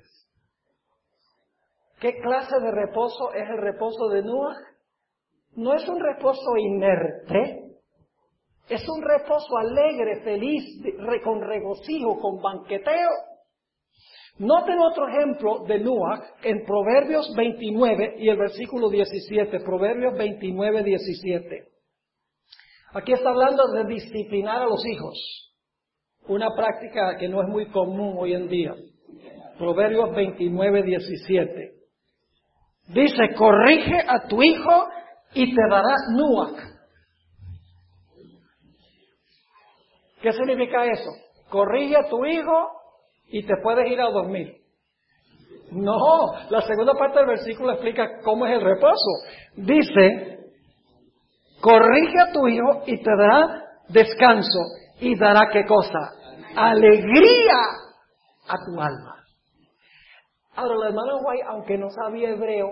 ¿Qué clase de reposo es el reposo de Nuach? No es un reposo inerte, es un reposo alegre, feliz, con regocijo, con banqueteo. Noten otro ejemplo de Nuach en Proverbios veintinueve y el versículo diecisiete. Proverbios veintinueve, diecisiete. Aquí está hablando de disciplinar a los hijos. Una práctica que no es muy común hoy en día. Proverbios veintinueve, diecisiete. Dice, corrige a tu hijo y te dará Nuach. ¿Qué significa eso? Corrige a tu hijo y te puedes ir a dormir. No, la segunda parte del versículo explica cómo es el reposo. Dice, corrige a tu hijo y te dará descanso. ¿Y dará qué cosa? Alegría a tu alma. Ahora, el hermano White, aunque no sabía hebreo,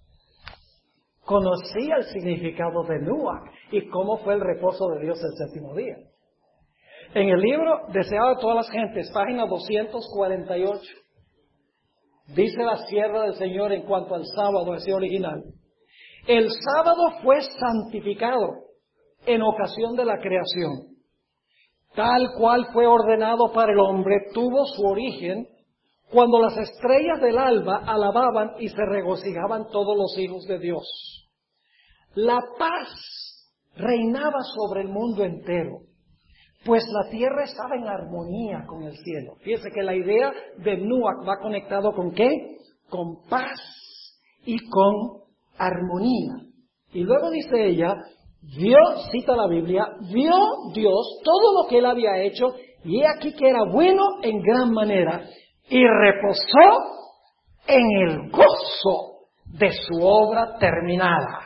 conocía el significado de Nuach y cómo fue el reposo de Dios el séptimo día. En el libro Deseado de todas las gentes, página doscientos cuarenta y ocho, dice la sierva del Señor en cuanto al sábado, ese original. El sábado fue santificado en ocasión de la creación. Tal cual fue ordenado para el hombre, tuvo su origen cuando las estrellas del alba alababan y se regocijaban todos los hijos de Dios. La paz reinaba sobre el mundo entero, pues la tierra estaba en armonía con el cielo. Fíjense que la idea de Nuach va conectado ¿con qué? Con paz y con armonía. Y luego dice ella, vio, cita la Biblia, vio Dios todo lo que él había hecho, y he aquí que era bueno en gran manera, y reposó en el gozo de su obra terminada.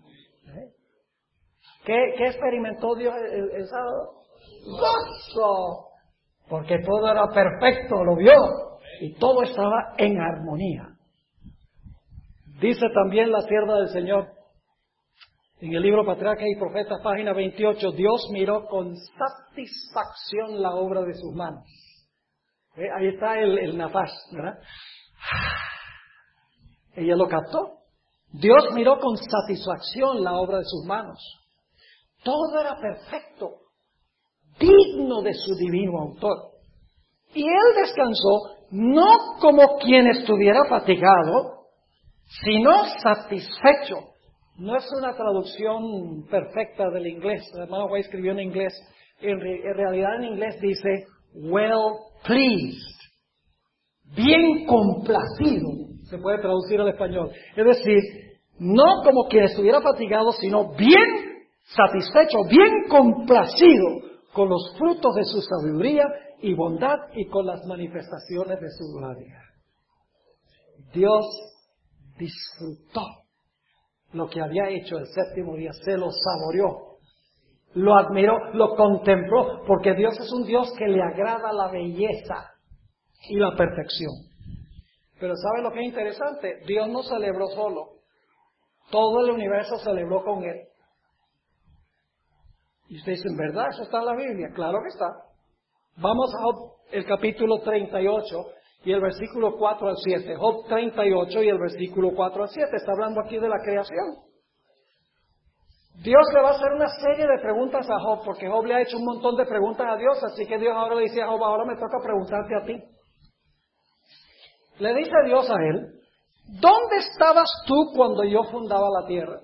¿Qué, qué experimentó Dios el, el sábado? Gozo, porque todo era perfecto, lo vio, y todo estaba en armonía. Dice también la sierva del Señor, en el libro Patriarcas y Profetas, página veintiocho, Dios miró con satisfacción la obra de sus manos. ¿Eh? Ahí está el, el nafas, ¿verdad? Ella lo captó. Dios miró con satisfacción la obra de sus manos. Todo era perfecto, digno de su divino autor. Y él descansó no como quien estuviera fatigado, sino satisfecho. No es una traducción perfecta del inglés. El hermano White escribió en inglés. En, re, en realidad en inglés dice well pleased, bien complacido, se puede traducir al español. Es decir, no como quien estuviera fatigado, sino bien satisfecho, bien complacido con los frutos de su sabiduría y bondad y con las manifestaciones de su gloria. Dios disfrutó lo que había hecho el séptimo día, se lo saboreó, lo admiró, lo contempló, porque Dios es un Dios que le agrada la belleza y la perfección. Pero ¿sabe lo que es interesante? Dios no celebró solo, todo el universo celebró con Él. Y ustedes dicen, ¿verdad? ¿Eso está en la Biblia? Claro que está. Vamos a Job, el capítulo treinta y ocho y el versículo cuatro al siete. Job treinta y ocho y el versículo cuatro al siete. Está hablando aquí de la creación. Dios le va a hacer una serie de preguntas a Job, porque Job le ha hecho un montón de preguntas a Dios, así que Dios ahora le dice a Job, ahora me toca preguntarte a ti. Le dice Dios a él, ¿dónde estabas tú cuando yo fundaba la tierra?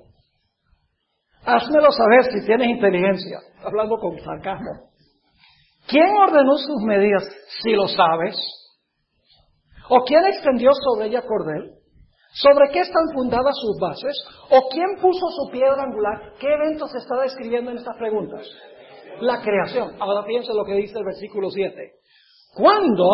Házmelo saber si tienes inteligencia, hablando con sarcasmo. ¿Quién ordenó sus medidas, si lo sabes? ¿O quién extendió sobre ella cordel? ¿Sobre qué están fundadas sus bases? ¿O quién puso su piedra angular? ¿Qué evento se está describiendo en estas preguntas? La creación. Ahora piensa lo que dice el versículo siete. Cuando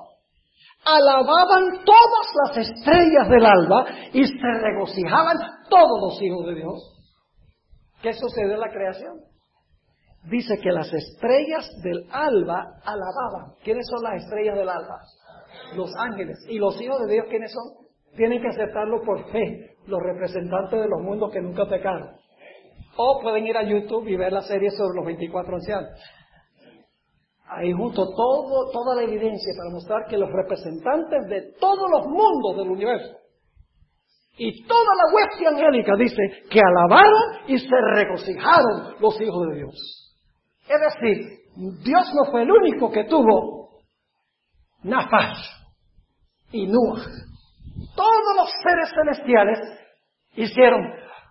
alababan todas las estrellas del alba y se regocijaban todos los hijos de Dios. ¿Qué sucedió en la creación? Dice que las estrellas del alba alababan. ¿Quiénes son las estrellas del alba? Los ángeles. ¿Y los hijos de Dios quiénes son? Tienen que aceptarlo por fe, los representantes de los mundos que nunca pecaron. O pueden ir a YouTube y ver la serie sobre los veinticuatro ancianos. Ahí junto todo, toda la evidencia para mostrar que los representantes de todos los mundos del universo y toda la hueste angélica dice que alabaron y se regocijaron los hijos de Dios. Es decir, Dios no fue el único que tuvo Nafash y Nuach. Todos los seres celestiales hicieron,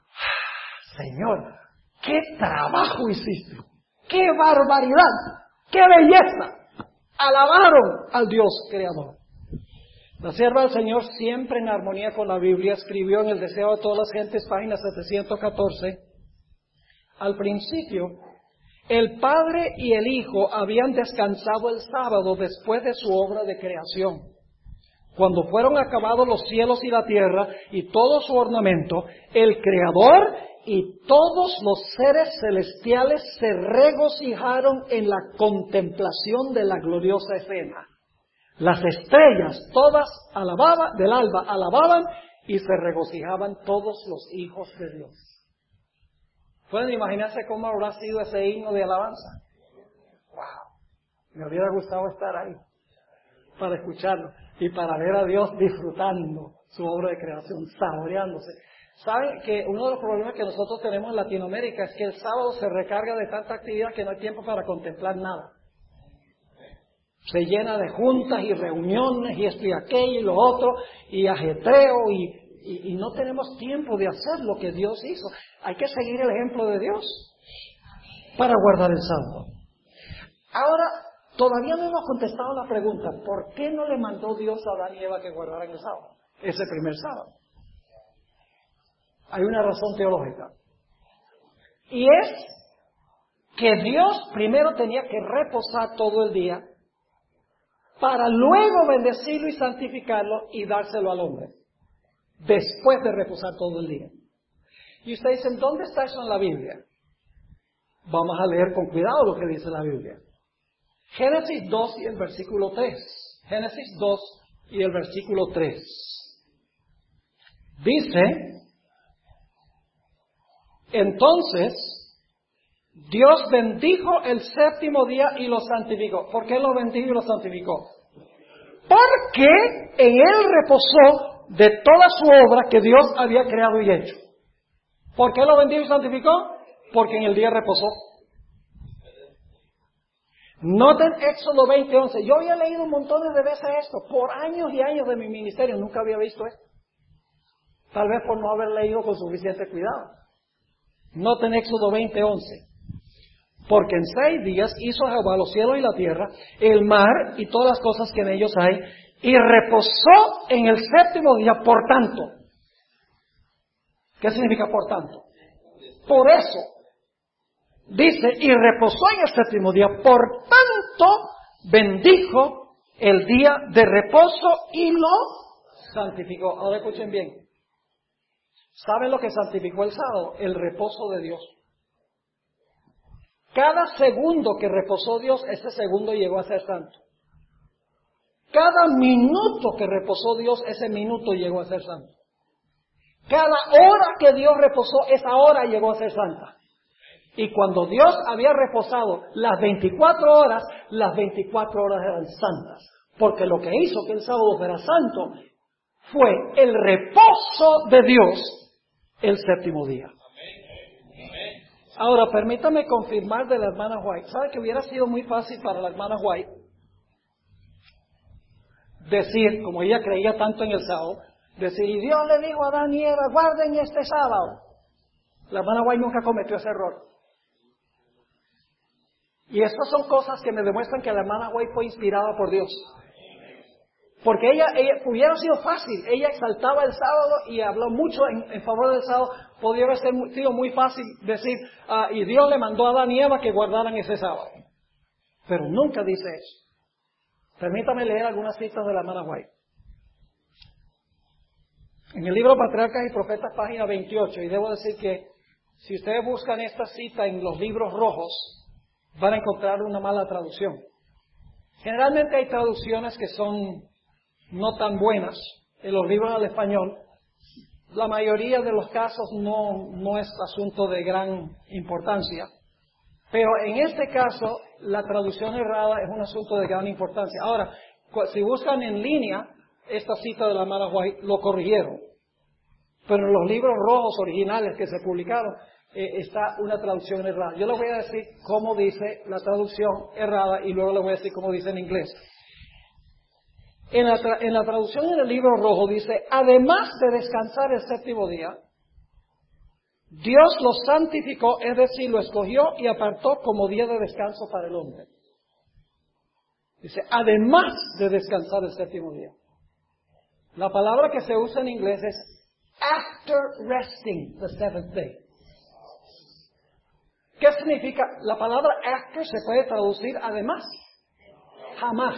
Señor, qué trabajo hiciste, qué barbaridad, qué belleza. Alabaron al Dios creador. La sierva del Señor, siempre en armonía con la Biblia, escribió en El deseo de todas las gentes, página setecientos catorce, al principio, el Padre y el Hijo habían descansado el sábado después de su obra de creación. Cuando fueron acabados los cielos y la tierra y todo su ornamento, el Creador y todos los seres celestiales se regocijaron en la contemplación de la gloriosa escena. Las estrellas, todas alababan, del alba, alababan y se regocijaban todos los hijos de Dios. ¿Pueden imaginarse cómo habrá sido ese himno de alabanza? ¡Wow! Me hubiera gustado estar ahí para escucharlo y para ver a Dios disfrutando su obra de creación, saboreándose. ¿Saben que uno de los problemas que nosotros tenemos en Latinoamérica es que el sábado se recarga de tanta actividad que no hay tiempo para contemplar nada? Se llena de juntas y reuniones y esto y aquello y lo otro y ajetreo y, y, y no tenemos tiempo de hacer lo que Dios hizo. Hay que seguir el ejemplo de Dios para guardar el sábado. Ahora, todavía no hemos contestado la pregunta, ¿por qué no le mandó Dios a Adán y Eva que guardaran el sábado? Ese primer sábado. Hay una razón teológica. Y es que Dios primero tenía que reposar todo el día para luego bendecirlo y santificarlo y dárselo al hombre, después de reposar todo el día. Y ustedes dicen, ¿dónde está eso en la Biblia? Vamos a leer con cuidado lo que dice la Biblia. Génesis dos y el versículo tres. Génesis dos y el versículo tres. Dice, entonces Dios bendijo el séptimo día y lo santificó. ¿Por qué lo bendijo y lo santificó? Porque en él reposó de toda su obra que Dios había creado y hecho. ¿Por qué lo bendijo y santificó? Porque en el día reposó. Noten Éxodo veinte once. Yo había leído montones de veces esto. Por años y años de mi ministerio nunca había visto esto. Tal vez por no haber leído con suficiente cuidado. Noten Éxodo veinte once. Porque en seis días hizo Jehová los cielos y la tierra, el mar y todas las cosas que en ellos hay, y reposó en el séptimo día, por tanto. ¿Qué significa por tanto? Por eso, dice, y reposó en el séptimo día, por tanto, bendijo el día de reposo y lo santificó. Ahora escuchen bien. ¿Saben lo que santificó el sábado? El reposo de Dios. Cada segundo que reposó Dios, ese segundo llegó a ser santo. Cada minuto que reposó Dios, ese minuto llegó a ser santo. Cada hora que Dios reposó, esa hora llegó a ser santa. Y cuando Dios había reposado las veinticuatro horas, las veinticuatro horas eran santas. Porque lo que hizo que el sábado fuera santo fue el reposo de Dios el séptimo día. Ahora, permítame confirmar de la hermana White. ¿Sabe que hubiera sido muy fácil para la hermana White decir, como ella creía tanto en el sábado, decir, y Dios le dijo a Adán y Eva, guarden este sábado? La hermana White nunca cometió ese error. Y estas son cosas que me demuestran que la hermana White fue inspirada por Dios. Porque ella, ella hubiera sido fácil, ella exaltaba el sábado y habló mucho en, en favor del sábado. Podría haber sido muy fácil decir, ah, y Dios le mandó a Adán y Eva que guardaran ese sábado. Pero nunca dice eso. Permítame leer algunas citas de la hermana White. En el libro Patriarcas y Profetas, página veintiocho, y debo decir que si ustedes buscan esta cita en los libros rojos, van a encontrar una mala traducción. Generalmente hay traducciones que son no tan buenas en los libros al español. La mayoría de los casos no, no es asunto de gran importancia. Pero en este caso, la traducción errada es un asunto de gran importancia. Ahora, si buscan en línea esta cita de la hermana White, lo corrigieron. Pero en los libros rojos originales que se publicaron, eh, está una traducción errada. Yo les voy a decir cómo dice la traducción errada y luego les voy a decir cómo dice en inglés. En la, tra- en la traducción en el libro rojo dice, además de descansar el séptimo día, Dios lo santificó, es decir, lo escogió y apartó como día de descanso para el hombre. Dice, además de descansar el séptimo día. La palabra que se usa en inglés es after resting the seventh day. ¿Qué significa? La palabra after se puede traducir además. Jamás.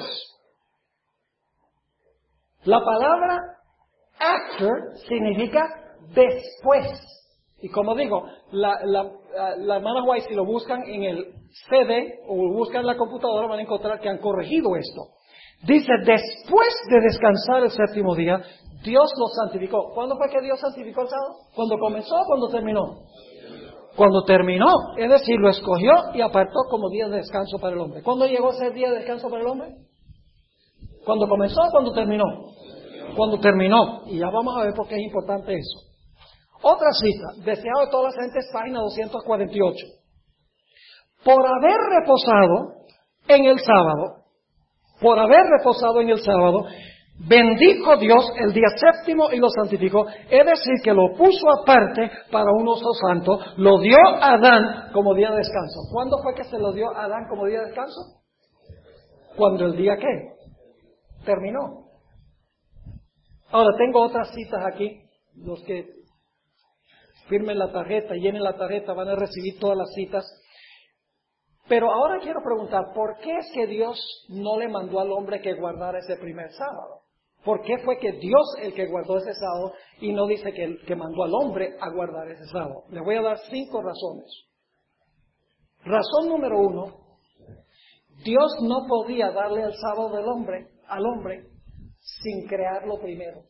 La palabra after significa después. Y como digo, la, la, la hermana White, si lo buscan en el C D o lo buscan en la computadora, van a encontrar que han corregido esto. Dice, después de descansar el séptimo día, Dios lo santificó. ¿Cuándo fue que Dios santificó el sábado? ¿Cuándo comenzó o cuándo terminó? Cuando terminó, es decir, lo escogió y apartó como día de descanso para el hombre. ¿Cuándo llegó ese día de descanso para el hombre? ¿Cuándo comenzó o cuándo terminó? Cuando terminó. Y ya vamos a ver por qué es importante eso. Otra cita, deseado de todas las gentes, página doscientos cuarenta y ocho. Por haber reposado en el sábado, por haber reposado en el sábado, bendijo Dios el día séptimo y lo santificó. Es decir, que lo puso aparte para un uso santo, lo dio a Adán como día de descanso. ¿Cuándo fue que se lo dio a Adán como día de descanso? Cuando el día ¿qué? Terminó. Ahora tengo otras citas aquí, los que firmen la tarjeta, llenen la tarjeta, van a recibir todas las citas. Pero ahora quiero preguntar, ¿por qué es que Dios no le mandó al hombre que guardara ese primer sábado? ¿Por qué fue que Dios el que guardó ese sábado y no dice que, que mandó al hombre a guardar ese sábado? Les voy a dar cinco razones. Razón número uno, Dios no podía darle el sábado del hombre, al hombre sin crearlo primero.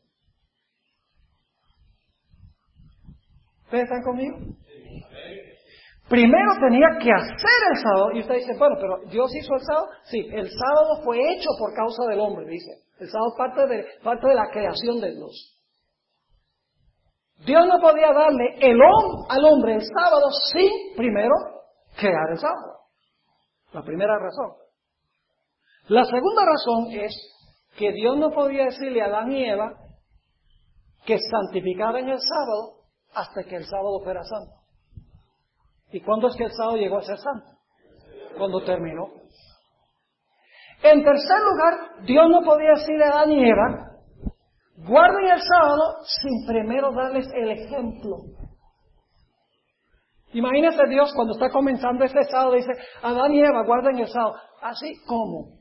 ¿Ustedes están conmigo? Primero tenía que hacer el sábado. Y usted dice, bueno, pero ¿Dios hizo el sábado? Sí, el sábado fue hecho por causa del hombre, dice. El sábado es parte de, parte de la creación de Dios. Dios no podía darle el hom- al hombre el sábado sin primero crear el sábado. La primera razón. La segunda razón es que Dios no podía decirle a Adán y Eva que santificaran el sábado hasta que el sábado fuera santo. ¿Y cuándo es que el sábado llegó a ser santo? cuando terminó. En tercer lugar, Dios no podía decirle a Adán y Eva, guarden el sábado sin primero darles el ejemplo. Imagínese Dios cuando está comenzando este sábado, dice, Adán y Eva, guarden el sábado. ¿Así cómo?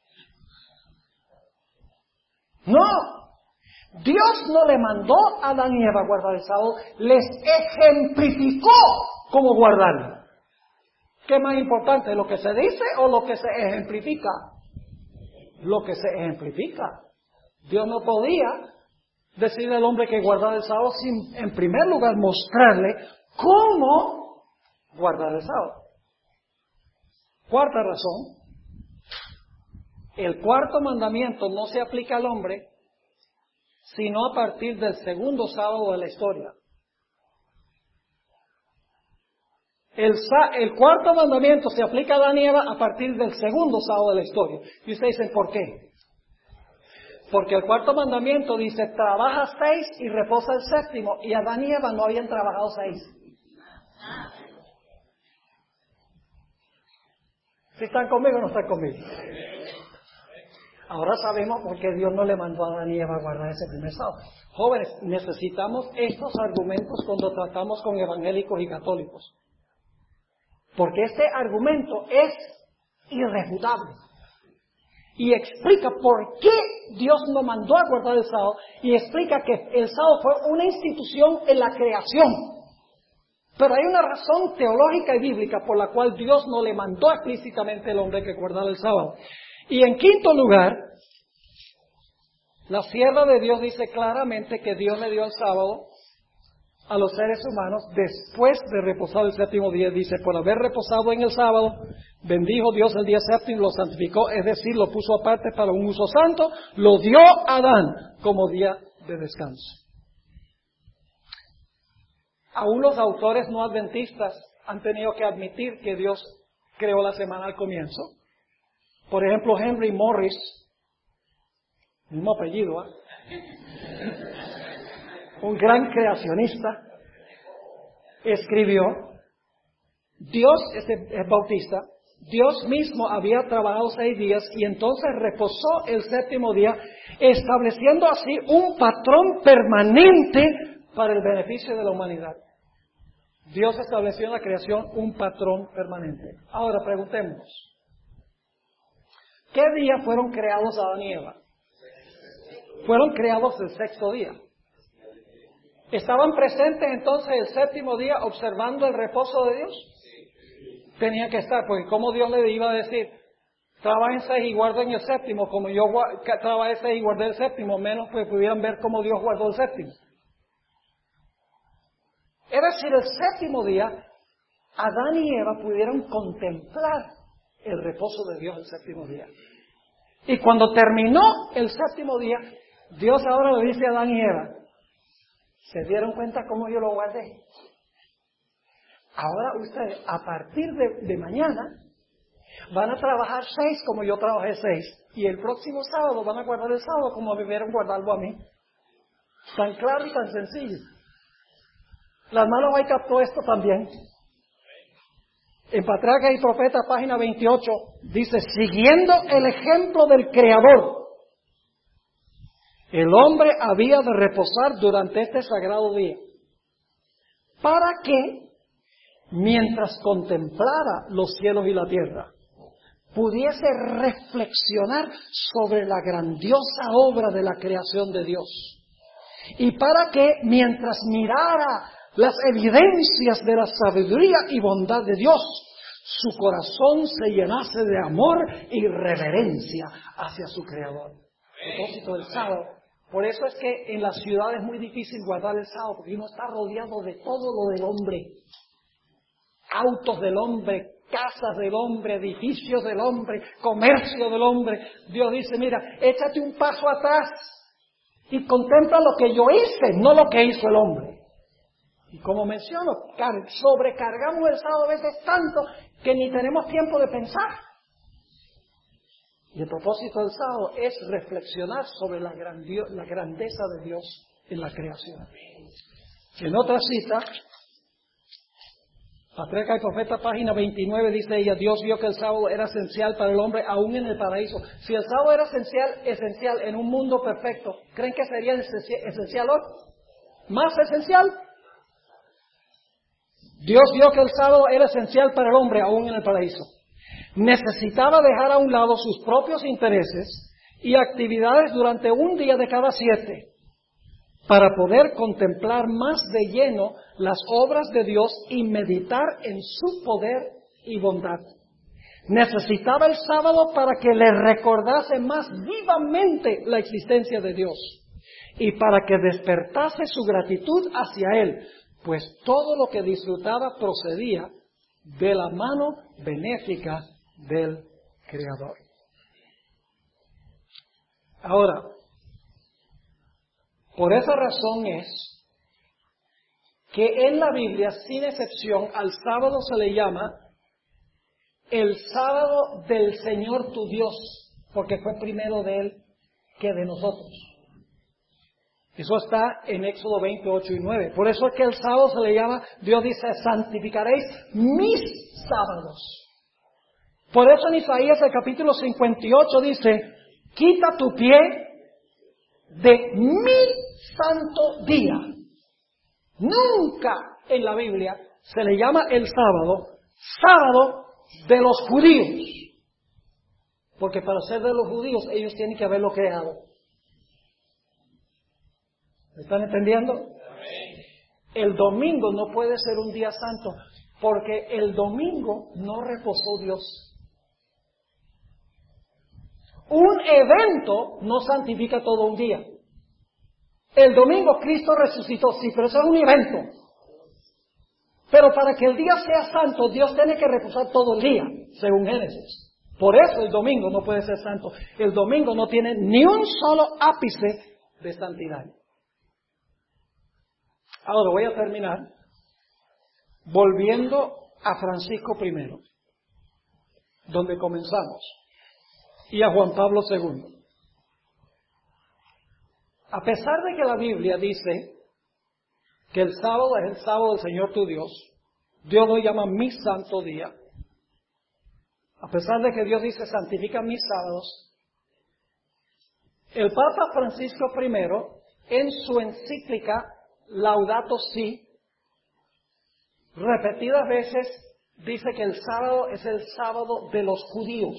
No. Dios no le mandó a Adán y Eva a guardar el sábado, les ejemplificó cómo guardarlo. ¿Qué es más importante, lo que se dice o lo que se ejemplifica? Lo que se ejemplifica. Dios no podía decirle al hombre que guardara el sábado sin, en primer lugar, mostrarle cómo guardar el sábado. Cuarta razón, el cuarto mandamiento no se aplica al hombre sino a partir del segundo sábado de la historia. El, el cuarto mandamiento se aplica a Adán y Eva a partir del segundo sábado de la historia. Y ustedes dicen, ¿por qué? Porque el cuarto mandamiento dice, trabaja seis y reposa el séptimo, y Adán y Eva no habían trabajado seis. ¿Sí están conmigo o no están conmigo? Ahora sabemos por qué Dios no le mandó a Adán y Eva a guardar ese primer sábado. Jóvenes, necesitamos estos argumentos cuando tratamos con evangélicos y católicos. Porque este argumento es irrefutable. Y explica por qué Dios no mandó a guardar el sábado, y explica que el sábado fue una institución en la creación. Pero hay una razón teológica y bíblica por la cual Dios no le mandó explícitamente al hombre que guardara el sábado. Y en quinto lugar, la sierva de Dios dice claramente que Dios le dio el sábado a los seres humanos después de reposar el séptimo día. Dice, por haber reposado en el sábado, bendijo Dios el día séptimo, lo santificó, es decir, lo puso aparte para un uso santo, lo dio a Adán como día de descanso. Aún los autores no adventistas han tenido que admitir que Dios creó la semana al comienzo. Por ejemplo, Henry Morris, mismo apellido, ¿eh? un gran creacionista, escribió, Dios, este es bautista, Dios mismo había trabajado seis días y entonces reposó el séptimo día, estableciendo así un patrón permanente para el beneficio de la humanidad. Dios estableció en la creación un patrón permanente. Ahora preguntémonos, ¿qué día fueron creados Adán y Eva? Fueron creados el sexto día. ¿Estaban presentes entonces el séptimo día observando el reposo de Dios? Tenían que estar, porque ¿cómo Dios le iba a decir, trabajen seis y guarden el séptimo? Como yo trabajé seis y guardé el séptimo, menos pues pudieran ver cómo Dios guardó el séptimo. Es decir, el séptimo día, Adán y Eva pudieron contemplar el reposo de Dios el séptimo día. Y cuando terminó el séptimo día, Dios ahora le dice a Adán y Eva, ¿se dieron cuenta cómo yo lo guardé? Ahora ustedes, a partir de, de mañana, van a trabajar seis como yo trabajé seis. Y el próximo sábado van a guardar el sábado como me vieron guardarlo a mí. Tan claro y tan sencillo. La hermana White captó esto también. En Patriarcas y Profetas, página veintiocho, dice, siguiendo el ejemplo del Creador, el hombre había de reposar durante este sagrado día, para que, mientras contemplara los cielos y la tierra, pudiese reflexionar sobre la grandiosa obra de la creación de Dios. Y para que, mientras mirara las evidencias de la sabiduría y bondad de Dios, su corazón se llenase de amor y reverencia hacia su Creador. A propósito del sábado. Por eso es que en las ciudades es muy difícil guardar el sábado, porque uno está rodeado de todo lo del hombre. Autos del hombre, casas del hombre, edificios del hombre, comercio del hombre. Dios dice, mira, échate un paso atrás y contempla lo que yo hice, no lo que hizo el hombre. Y como menciono, sobrecargamos el sábado a veces tanto que ni tenemos tiempo de pensar. Y el propósito del sábado es reflexionar sobre la, grandio, la grandeza de Dios en la creación. En otra cita, Patriarca y Profeta, página veintinueve, dice ella, Dios vio que el sábado era esencial para el hombre aún en el paraíso. Si el sábado era esencial, esencial en un mundo perfecto, ¿creen que sería esencial hoy? ¿Más esencial? Dios vio que el sábado era esencial para el hombre aún en el paraíso. Necesitaba dejar a un lado sus propios intereses y actividades durante un día de cada siete para poder contemplar más de lleno las obras de Dios y meditar en su poder y bondad. Necesitaba el sábado para que le recordase más vivamente la existencia de Dios y para que despertase su gratitud hacia Él, pues todo lo que disfrutaba procedía de la mano benéfica del Creador. Ahora, por esa razón es que en la Biblia, sin excepción, al sábado se le llama el sábado del Señor tu Dios, porque fue primero de Él que de nosotros. Eso está en Éxodo veintiocho y nueve. Por eso es que el sábado se le llama, Dios dice, santificaréis mis sábados. Por eso en Isaías el capítulo cincuenta y ocho dice, quita tu pie de mi santo día. Nunca en la Biblia se le llama el sábado, sábado de los judíos. Porque para ser de los judíos ellos tienen que haberlo creado. ¿Me están entendiendo? El domingo no puede ser un día santo, porque el domingo no reposó Dios. Un evento no santifica todo un día. El domingo Cristo resucitó, sí, pero eso es un evento. Pero para que el día sea santo, Dios tiene que reposar todo el día, según Génesis. Por eso el domingo no puede ser santo. El domingo no tiene ni un solo ápice de santidad. Ahora voy a terminar volviendo a Francisco primero, donde comenzamos, y a Juan Pablo segundo. A pesar de que la Biblia dice que el sábado es el sábado del Señor tu Dios, Dios lo llama mi santo día. A pesar de que Dios dice santifica mis sábados, el Papa Francisco primero, en su encíclica Laudato Si, repetidas veces dice que el sábado es el sábado de los judíos.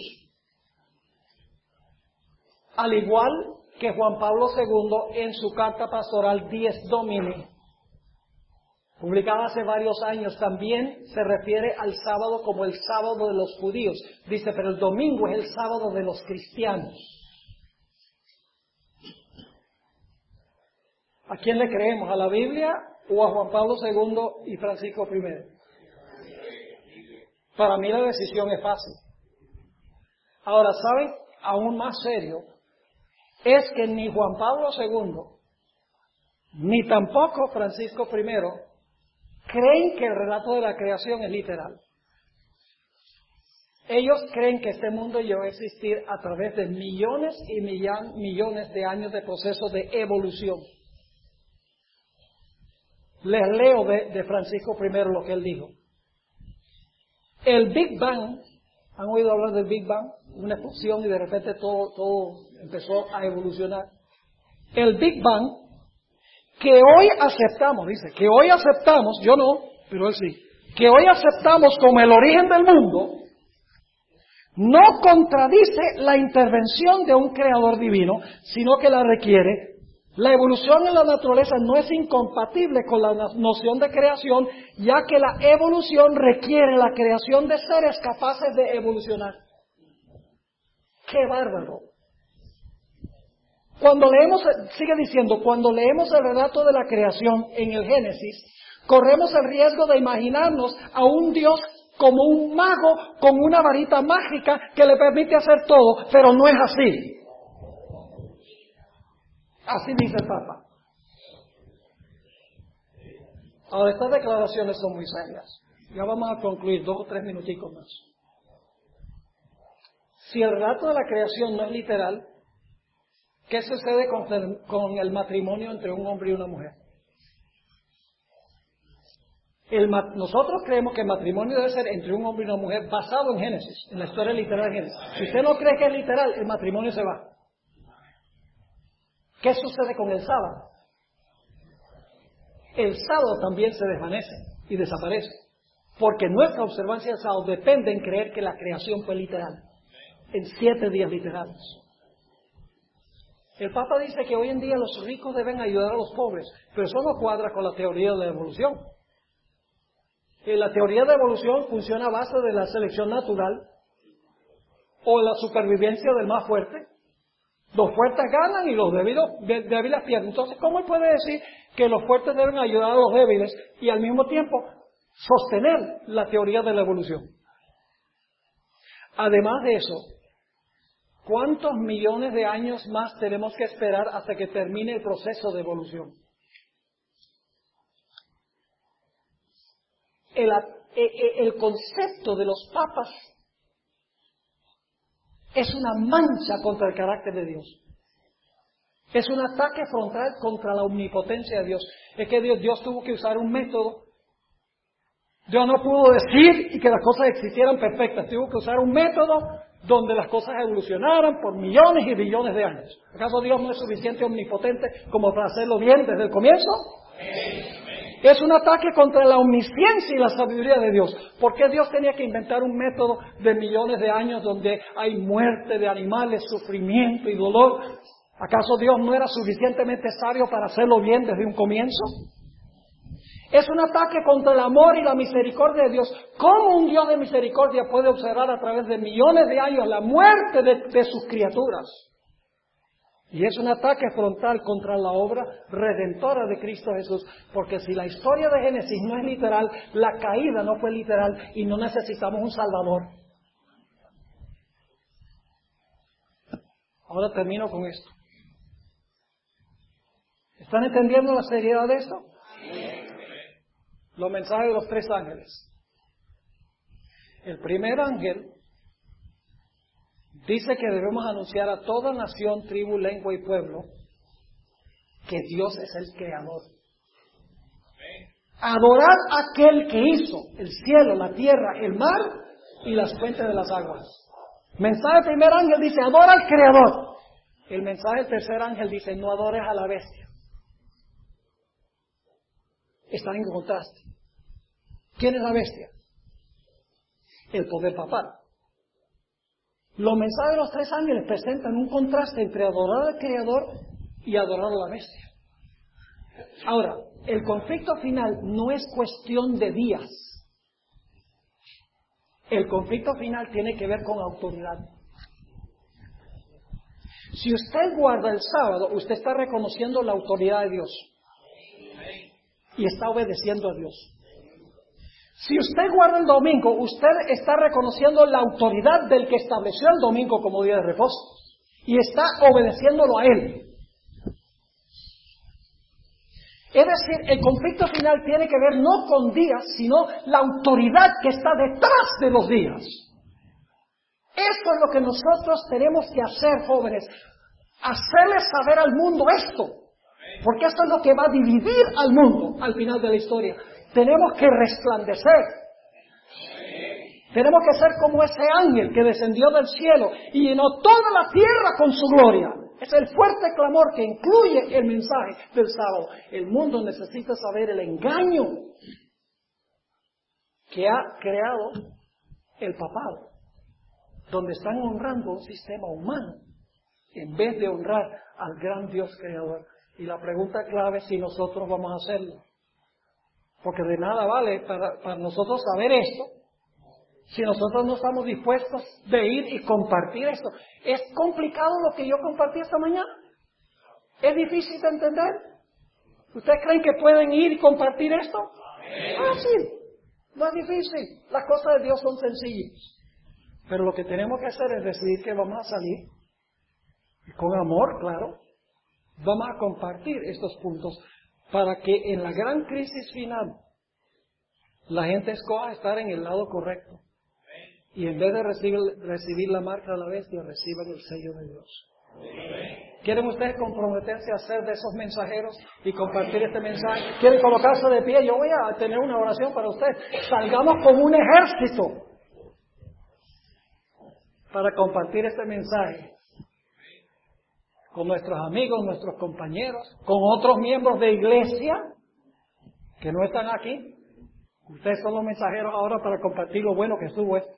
Al igual que Juan Pablo segundo en su carta pastoral Dies Domini, publicada hace varios años, también se refiere al sábado como el sábado de los judíos. Dice, pero el domingo es el sábado de los cristianos. ¿A quién le creemos? ¿A la Biblia o a Juan Pablo segundo y Francisco primero? Para mí la decisión es fácil. Ahora, ¿saben? Aún más serio, es que ni Juan Pablo segundo, ni tampoco Francisco primero, creen que el relato de la creación es literal. Ellos creen que este mundo llegó a existir a través de millones y millones de años de proceso de evolución. Les leo de, de Francisco primero lo que él dijo. El Big Bang, ¿han oído hablar del Big Bang? Una explosión y de repente todo, todo empezó a evolucionar. El Big Bang, que hoy aceptamos, dice, que hoy aceptamos, yo no, pero él sí, que hoy aceptamos como el origen del mundo, no contradice la intervención de un creador divino, sino que la requiere. La evolución en la naturaleza no es incompatible con la noción de creación, ya que la evolución requiere la creación de seres capaces de evolucionar. ¡Qué bárbaro! Cuando leemos, sigue diciendo, cuando leemos el relato de la creación en el Génesis, corremos el riesgo de imaginarnos a un Dios como un mago con una varita mágica que le permite hacer todo, pero no es así. Así dice el Papa. Ahora, estas declaraciones son muy serias. Ya vamos a concluir, dos o tres minuticos más. Si el relato de la creación no es literal, ¿qué sucede con, con el matrimonio entre un hombre y una mujer? El, nosotros creemos que el matrimonio debe ser entre un hombre y una mujer basado en Génesis, en la historia literal de Génesis. Si usted no cree que es literal, el matrimonio se va. ¿Qué sucede con el sábado? El sábado también se desvanece y desaparece. Porque nuestra observancia del sábado depende en creer que la creación fue literal. En siete días literales. El Papa dice que hoy en día los ricos deben ayudar a los pobres, pero eso no cuadra con la teoría de la evolución. La teoría de evolución funciona a base de la selección natural o la supervivencia del más fuerte. Los fuertes ganan y los débiles, débiles pierden. Entonces, ¿cómo él puede decir que los fuertes deben ayudar a los débiles y al mismo tiempo sostener la teoría de la evolución? Además de eso, ¿cuántos millones de años más tenemos que esperar hasta que termine el proceso de evolución? El, el concepto de los papas es una mancha contra el carácter de Dios. Es un ataque frontal contra la omnipotencia de Dios. Es que Dios, Dios tuvo que usar un método. Dios no pudo decir y que las cosas existieran perfectas. Tuvo que usar un método donde las cosas evolucionaran por millones y billones de años. ¿Acaso Dios no es suficiente omnipotente como para hacerlo bien desde el comienzo? Es un ataque contra la omnisciencia y la sabiduría de Dios. ¿Por qué Dios tenía que inventar un método de millones de años donde hay muerte de animales, sufrimiento y dolor? ¿Acaso Dios no era suficientemente sabio para hacerlo bien desde un comienzo? Es un ataque contra el amor y la misericordia de Dios. ¿Cómo un Dios de misericordia puede observar a través de millones de años la muerte de, de sus criaturas? Y es un ataque frontal contra la obra redentora de Cristo Jesús, porque si la historia de Génesis no es literal, la caída no fue literal y no necesitamos un Salvador. Ahora termino con esto. ¿Están entendiendo la seriedad de esto? Los mensajes de los tres ángeles. El primer ángel dice que debemos anunciar a toda nación, tribu, lengua y pueblo que Dios es el creador. Adorar a aquel que hizo el cielo, la tierra, el mar y las fuentes de las aguas. Mensaje del primer ángel dice, adora al creador. El mensaje del tercer ángel dice, no adores a la bestia. Están en contraste. ¿Quién es la bestia? El poder papal. Los mensajes de los tres ángeles presentan un contraste entre adorar al Creador y adorar a la bestia. Ahora, el conflicto final no es cuestión de días. El conflicto final tiene que ver con autoridad. Si usted guarda el sábado, usted está reconociendo la autoridad de Dios. Y está obedeciendo a Dios. Si usted guarda el domingo, usted está reconociendo la autoridad del que estableció el domingo como día de reposo. Y está obedeciéndolo a Él. Es decir, el conflicto final tiene que ver no con días, sino la autoridad que está detrás de los días. Esto es lo que nosotros tenemos que hacer, jóvenes. Hacerles saber al mundo esto. Porque esto es lo que va a dividir al mundo al final de la historia. Tenemos que resplandecer. Tenemos que ser como ese ángel que descendió del cielo y llenó toda la tierra con su gloria. Es el fuerte clamor que incluye el mensaje del sábado. El mundo necesita saber el engaño que ha creado el papado, donde están honrando un sistema humano en vez de honrar al gran Dios creador. Y la pregunta clave es si nosotros vamos a hacerlo. Porque de nada vale para, para nosotros saber esto si nosotros no estamos dispuestos de ir y compartir esto. ¿Es complicado lo que yo compartí esta mañana? ¿Es difícil de entender? ¿Ustedes creen que pueden ir y compartir esto? Fácil, no es difícil. Las cosas de Dios son sencillas. Pero lo que tenemos que hacer es decidir que vamos a salir con amor, claro. Vamos a compartir estos puntos para que en la gran crisis final la gente escoja estar en el lado correcto. Y en vez de recibir, recibir la marca de la bestia, reciban el sello de Dios. ¿Quieren ustedes comprometerse a ser de esos mensajeros y compartir este mensaje? ¿Quieren colocarse de pie? Yo voy a tener una oración para ustedes. Salgamos como un ejército para compartir este mensaje con nuestros amigos, nuestros compañeros, con otros miembros de iglesia que no están aquí. Ustedes son los mensajeros ahora para compartir lo bueno que estuvo esto.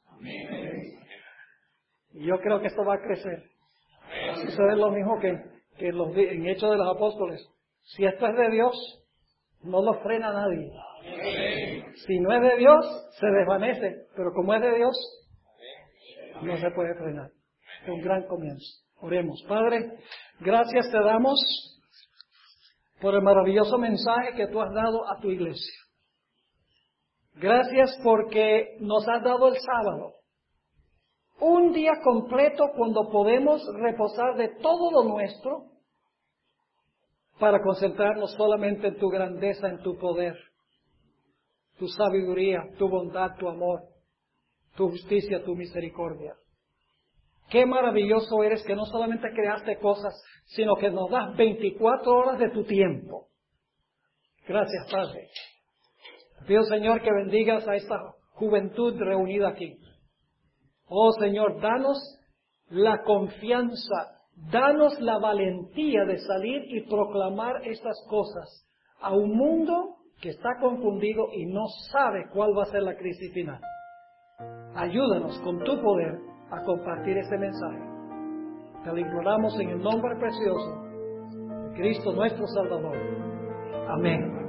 Y yo creo que esto va a crecer. Sucede lo mismo que, que los, en Hechos de los Apóstoles. Si esto es de Dios, no lo frena nadie. Si no es de Dios, se desvanece. Pero como es de Dios, no se puede frenar. Es un gran comienzo. Oremos. Padre, gracias te damos por el maravilloso mensaje que tú has dado a tu iglesia. Gracias porque nos has dado el sábado. Un día completo cuando podemos reposar de todo lo nuestro para concentrarnos solamente en tu grandeza, en tu poder, tu sabiduría, tu bondad, tu amor, tu justicia, tu misericordia. Qué maravilloso eres que no solamente creaste cosas, sino que nos das veinticuatro horas de tu tiempo. Gracias, Padre. Te pido, Señor, que bendigas a esta juventud reunida aquí. Oh, Señor, danos la confianza, danos la valentía de salir y proclamar estas cosas a un mundo que está confundido y no sabe cuál va a ser la crisis final. Ayúdanos con tu poder a compartir este mensaje. Te lo imploramos en el nombre precioso de Cristo nuestro Salvador. Amén.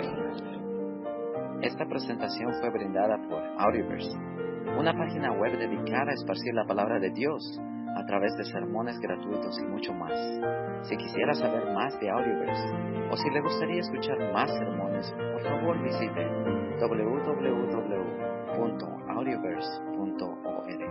Esta presentación fue brindada por Audioverse, una página web dedicada a esparcir la palabra de Dios a través de sermones gratuitos y mucho más. Si quisiera saber más de Audioverse o si le gustaría escuchar más sermones, por favor visite doble u doble u doble u punto audioverse punto org.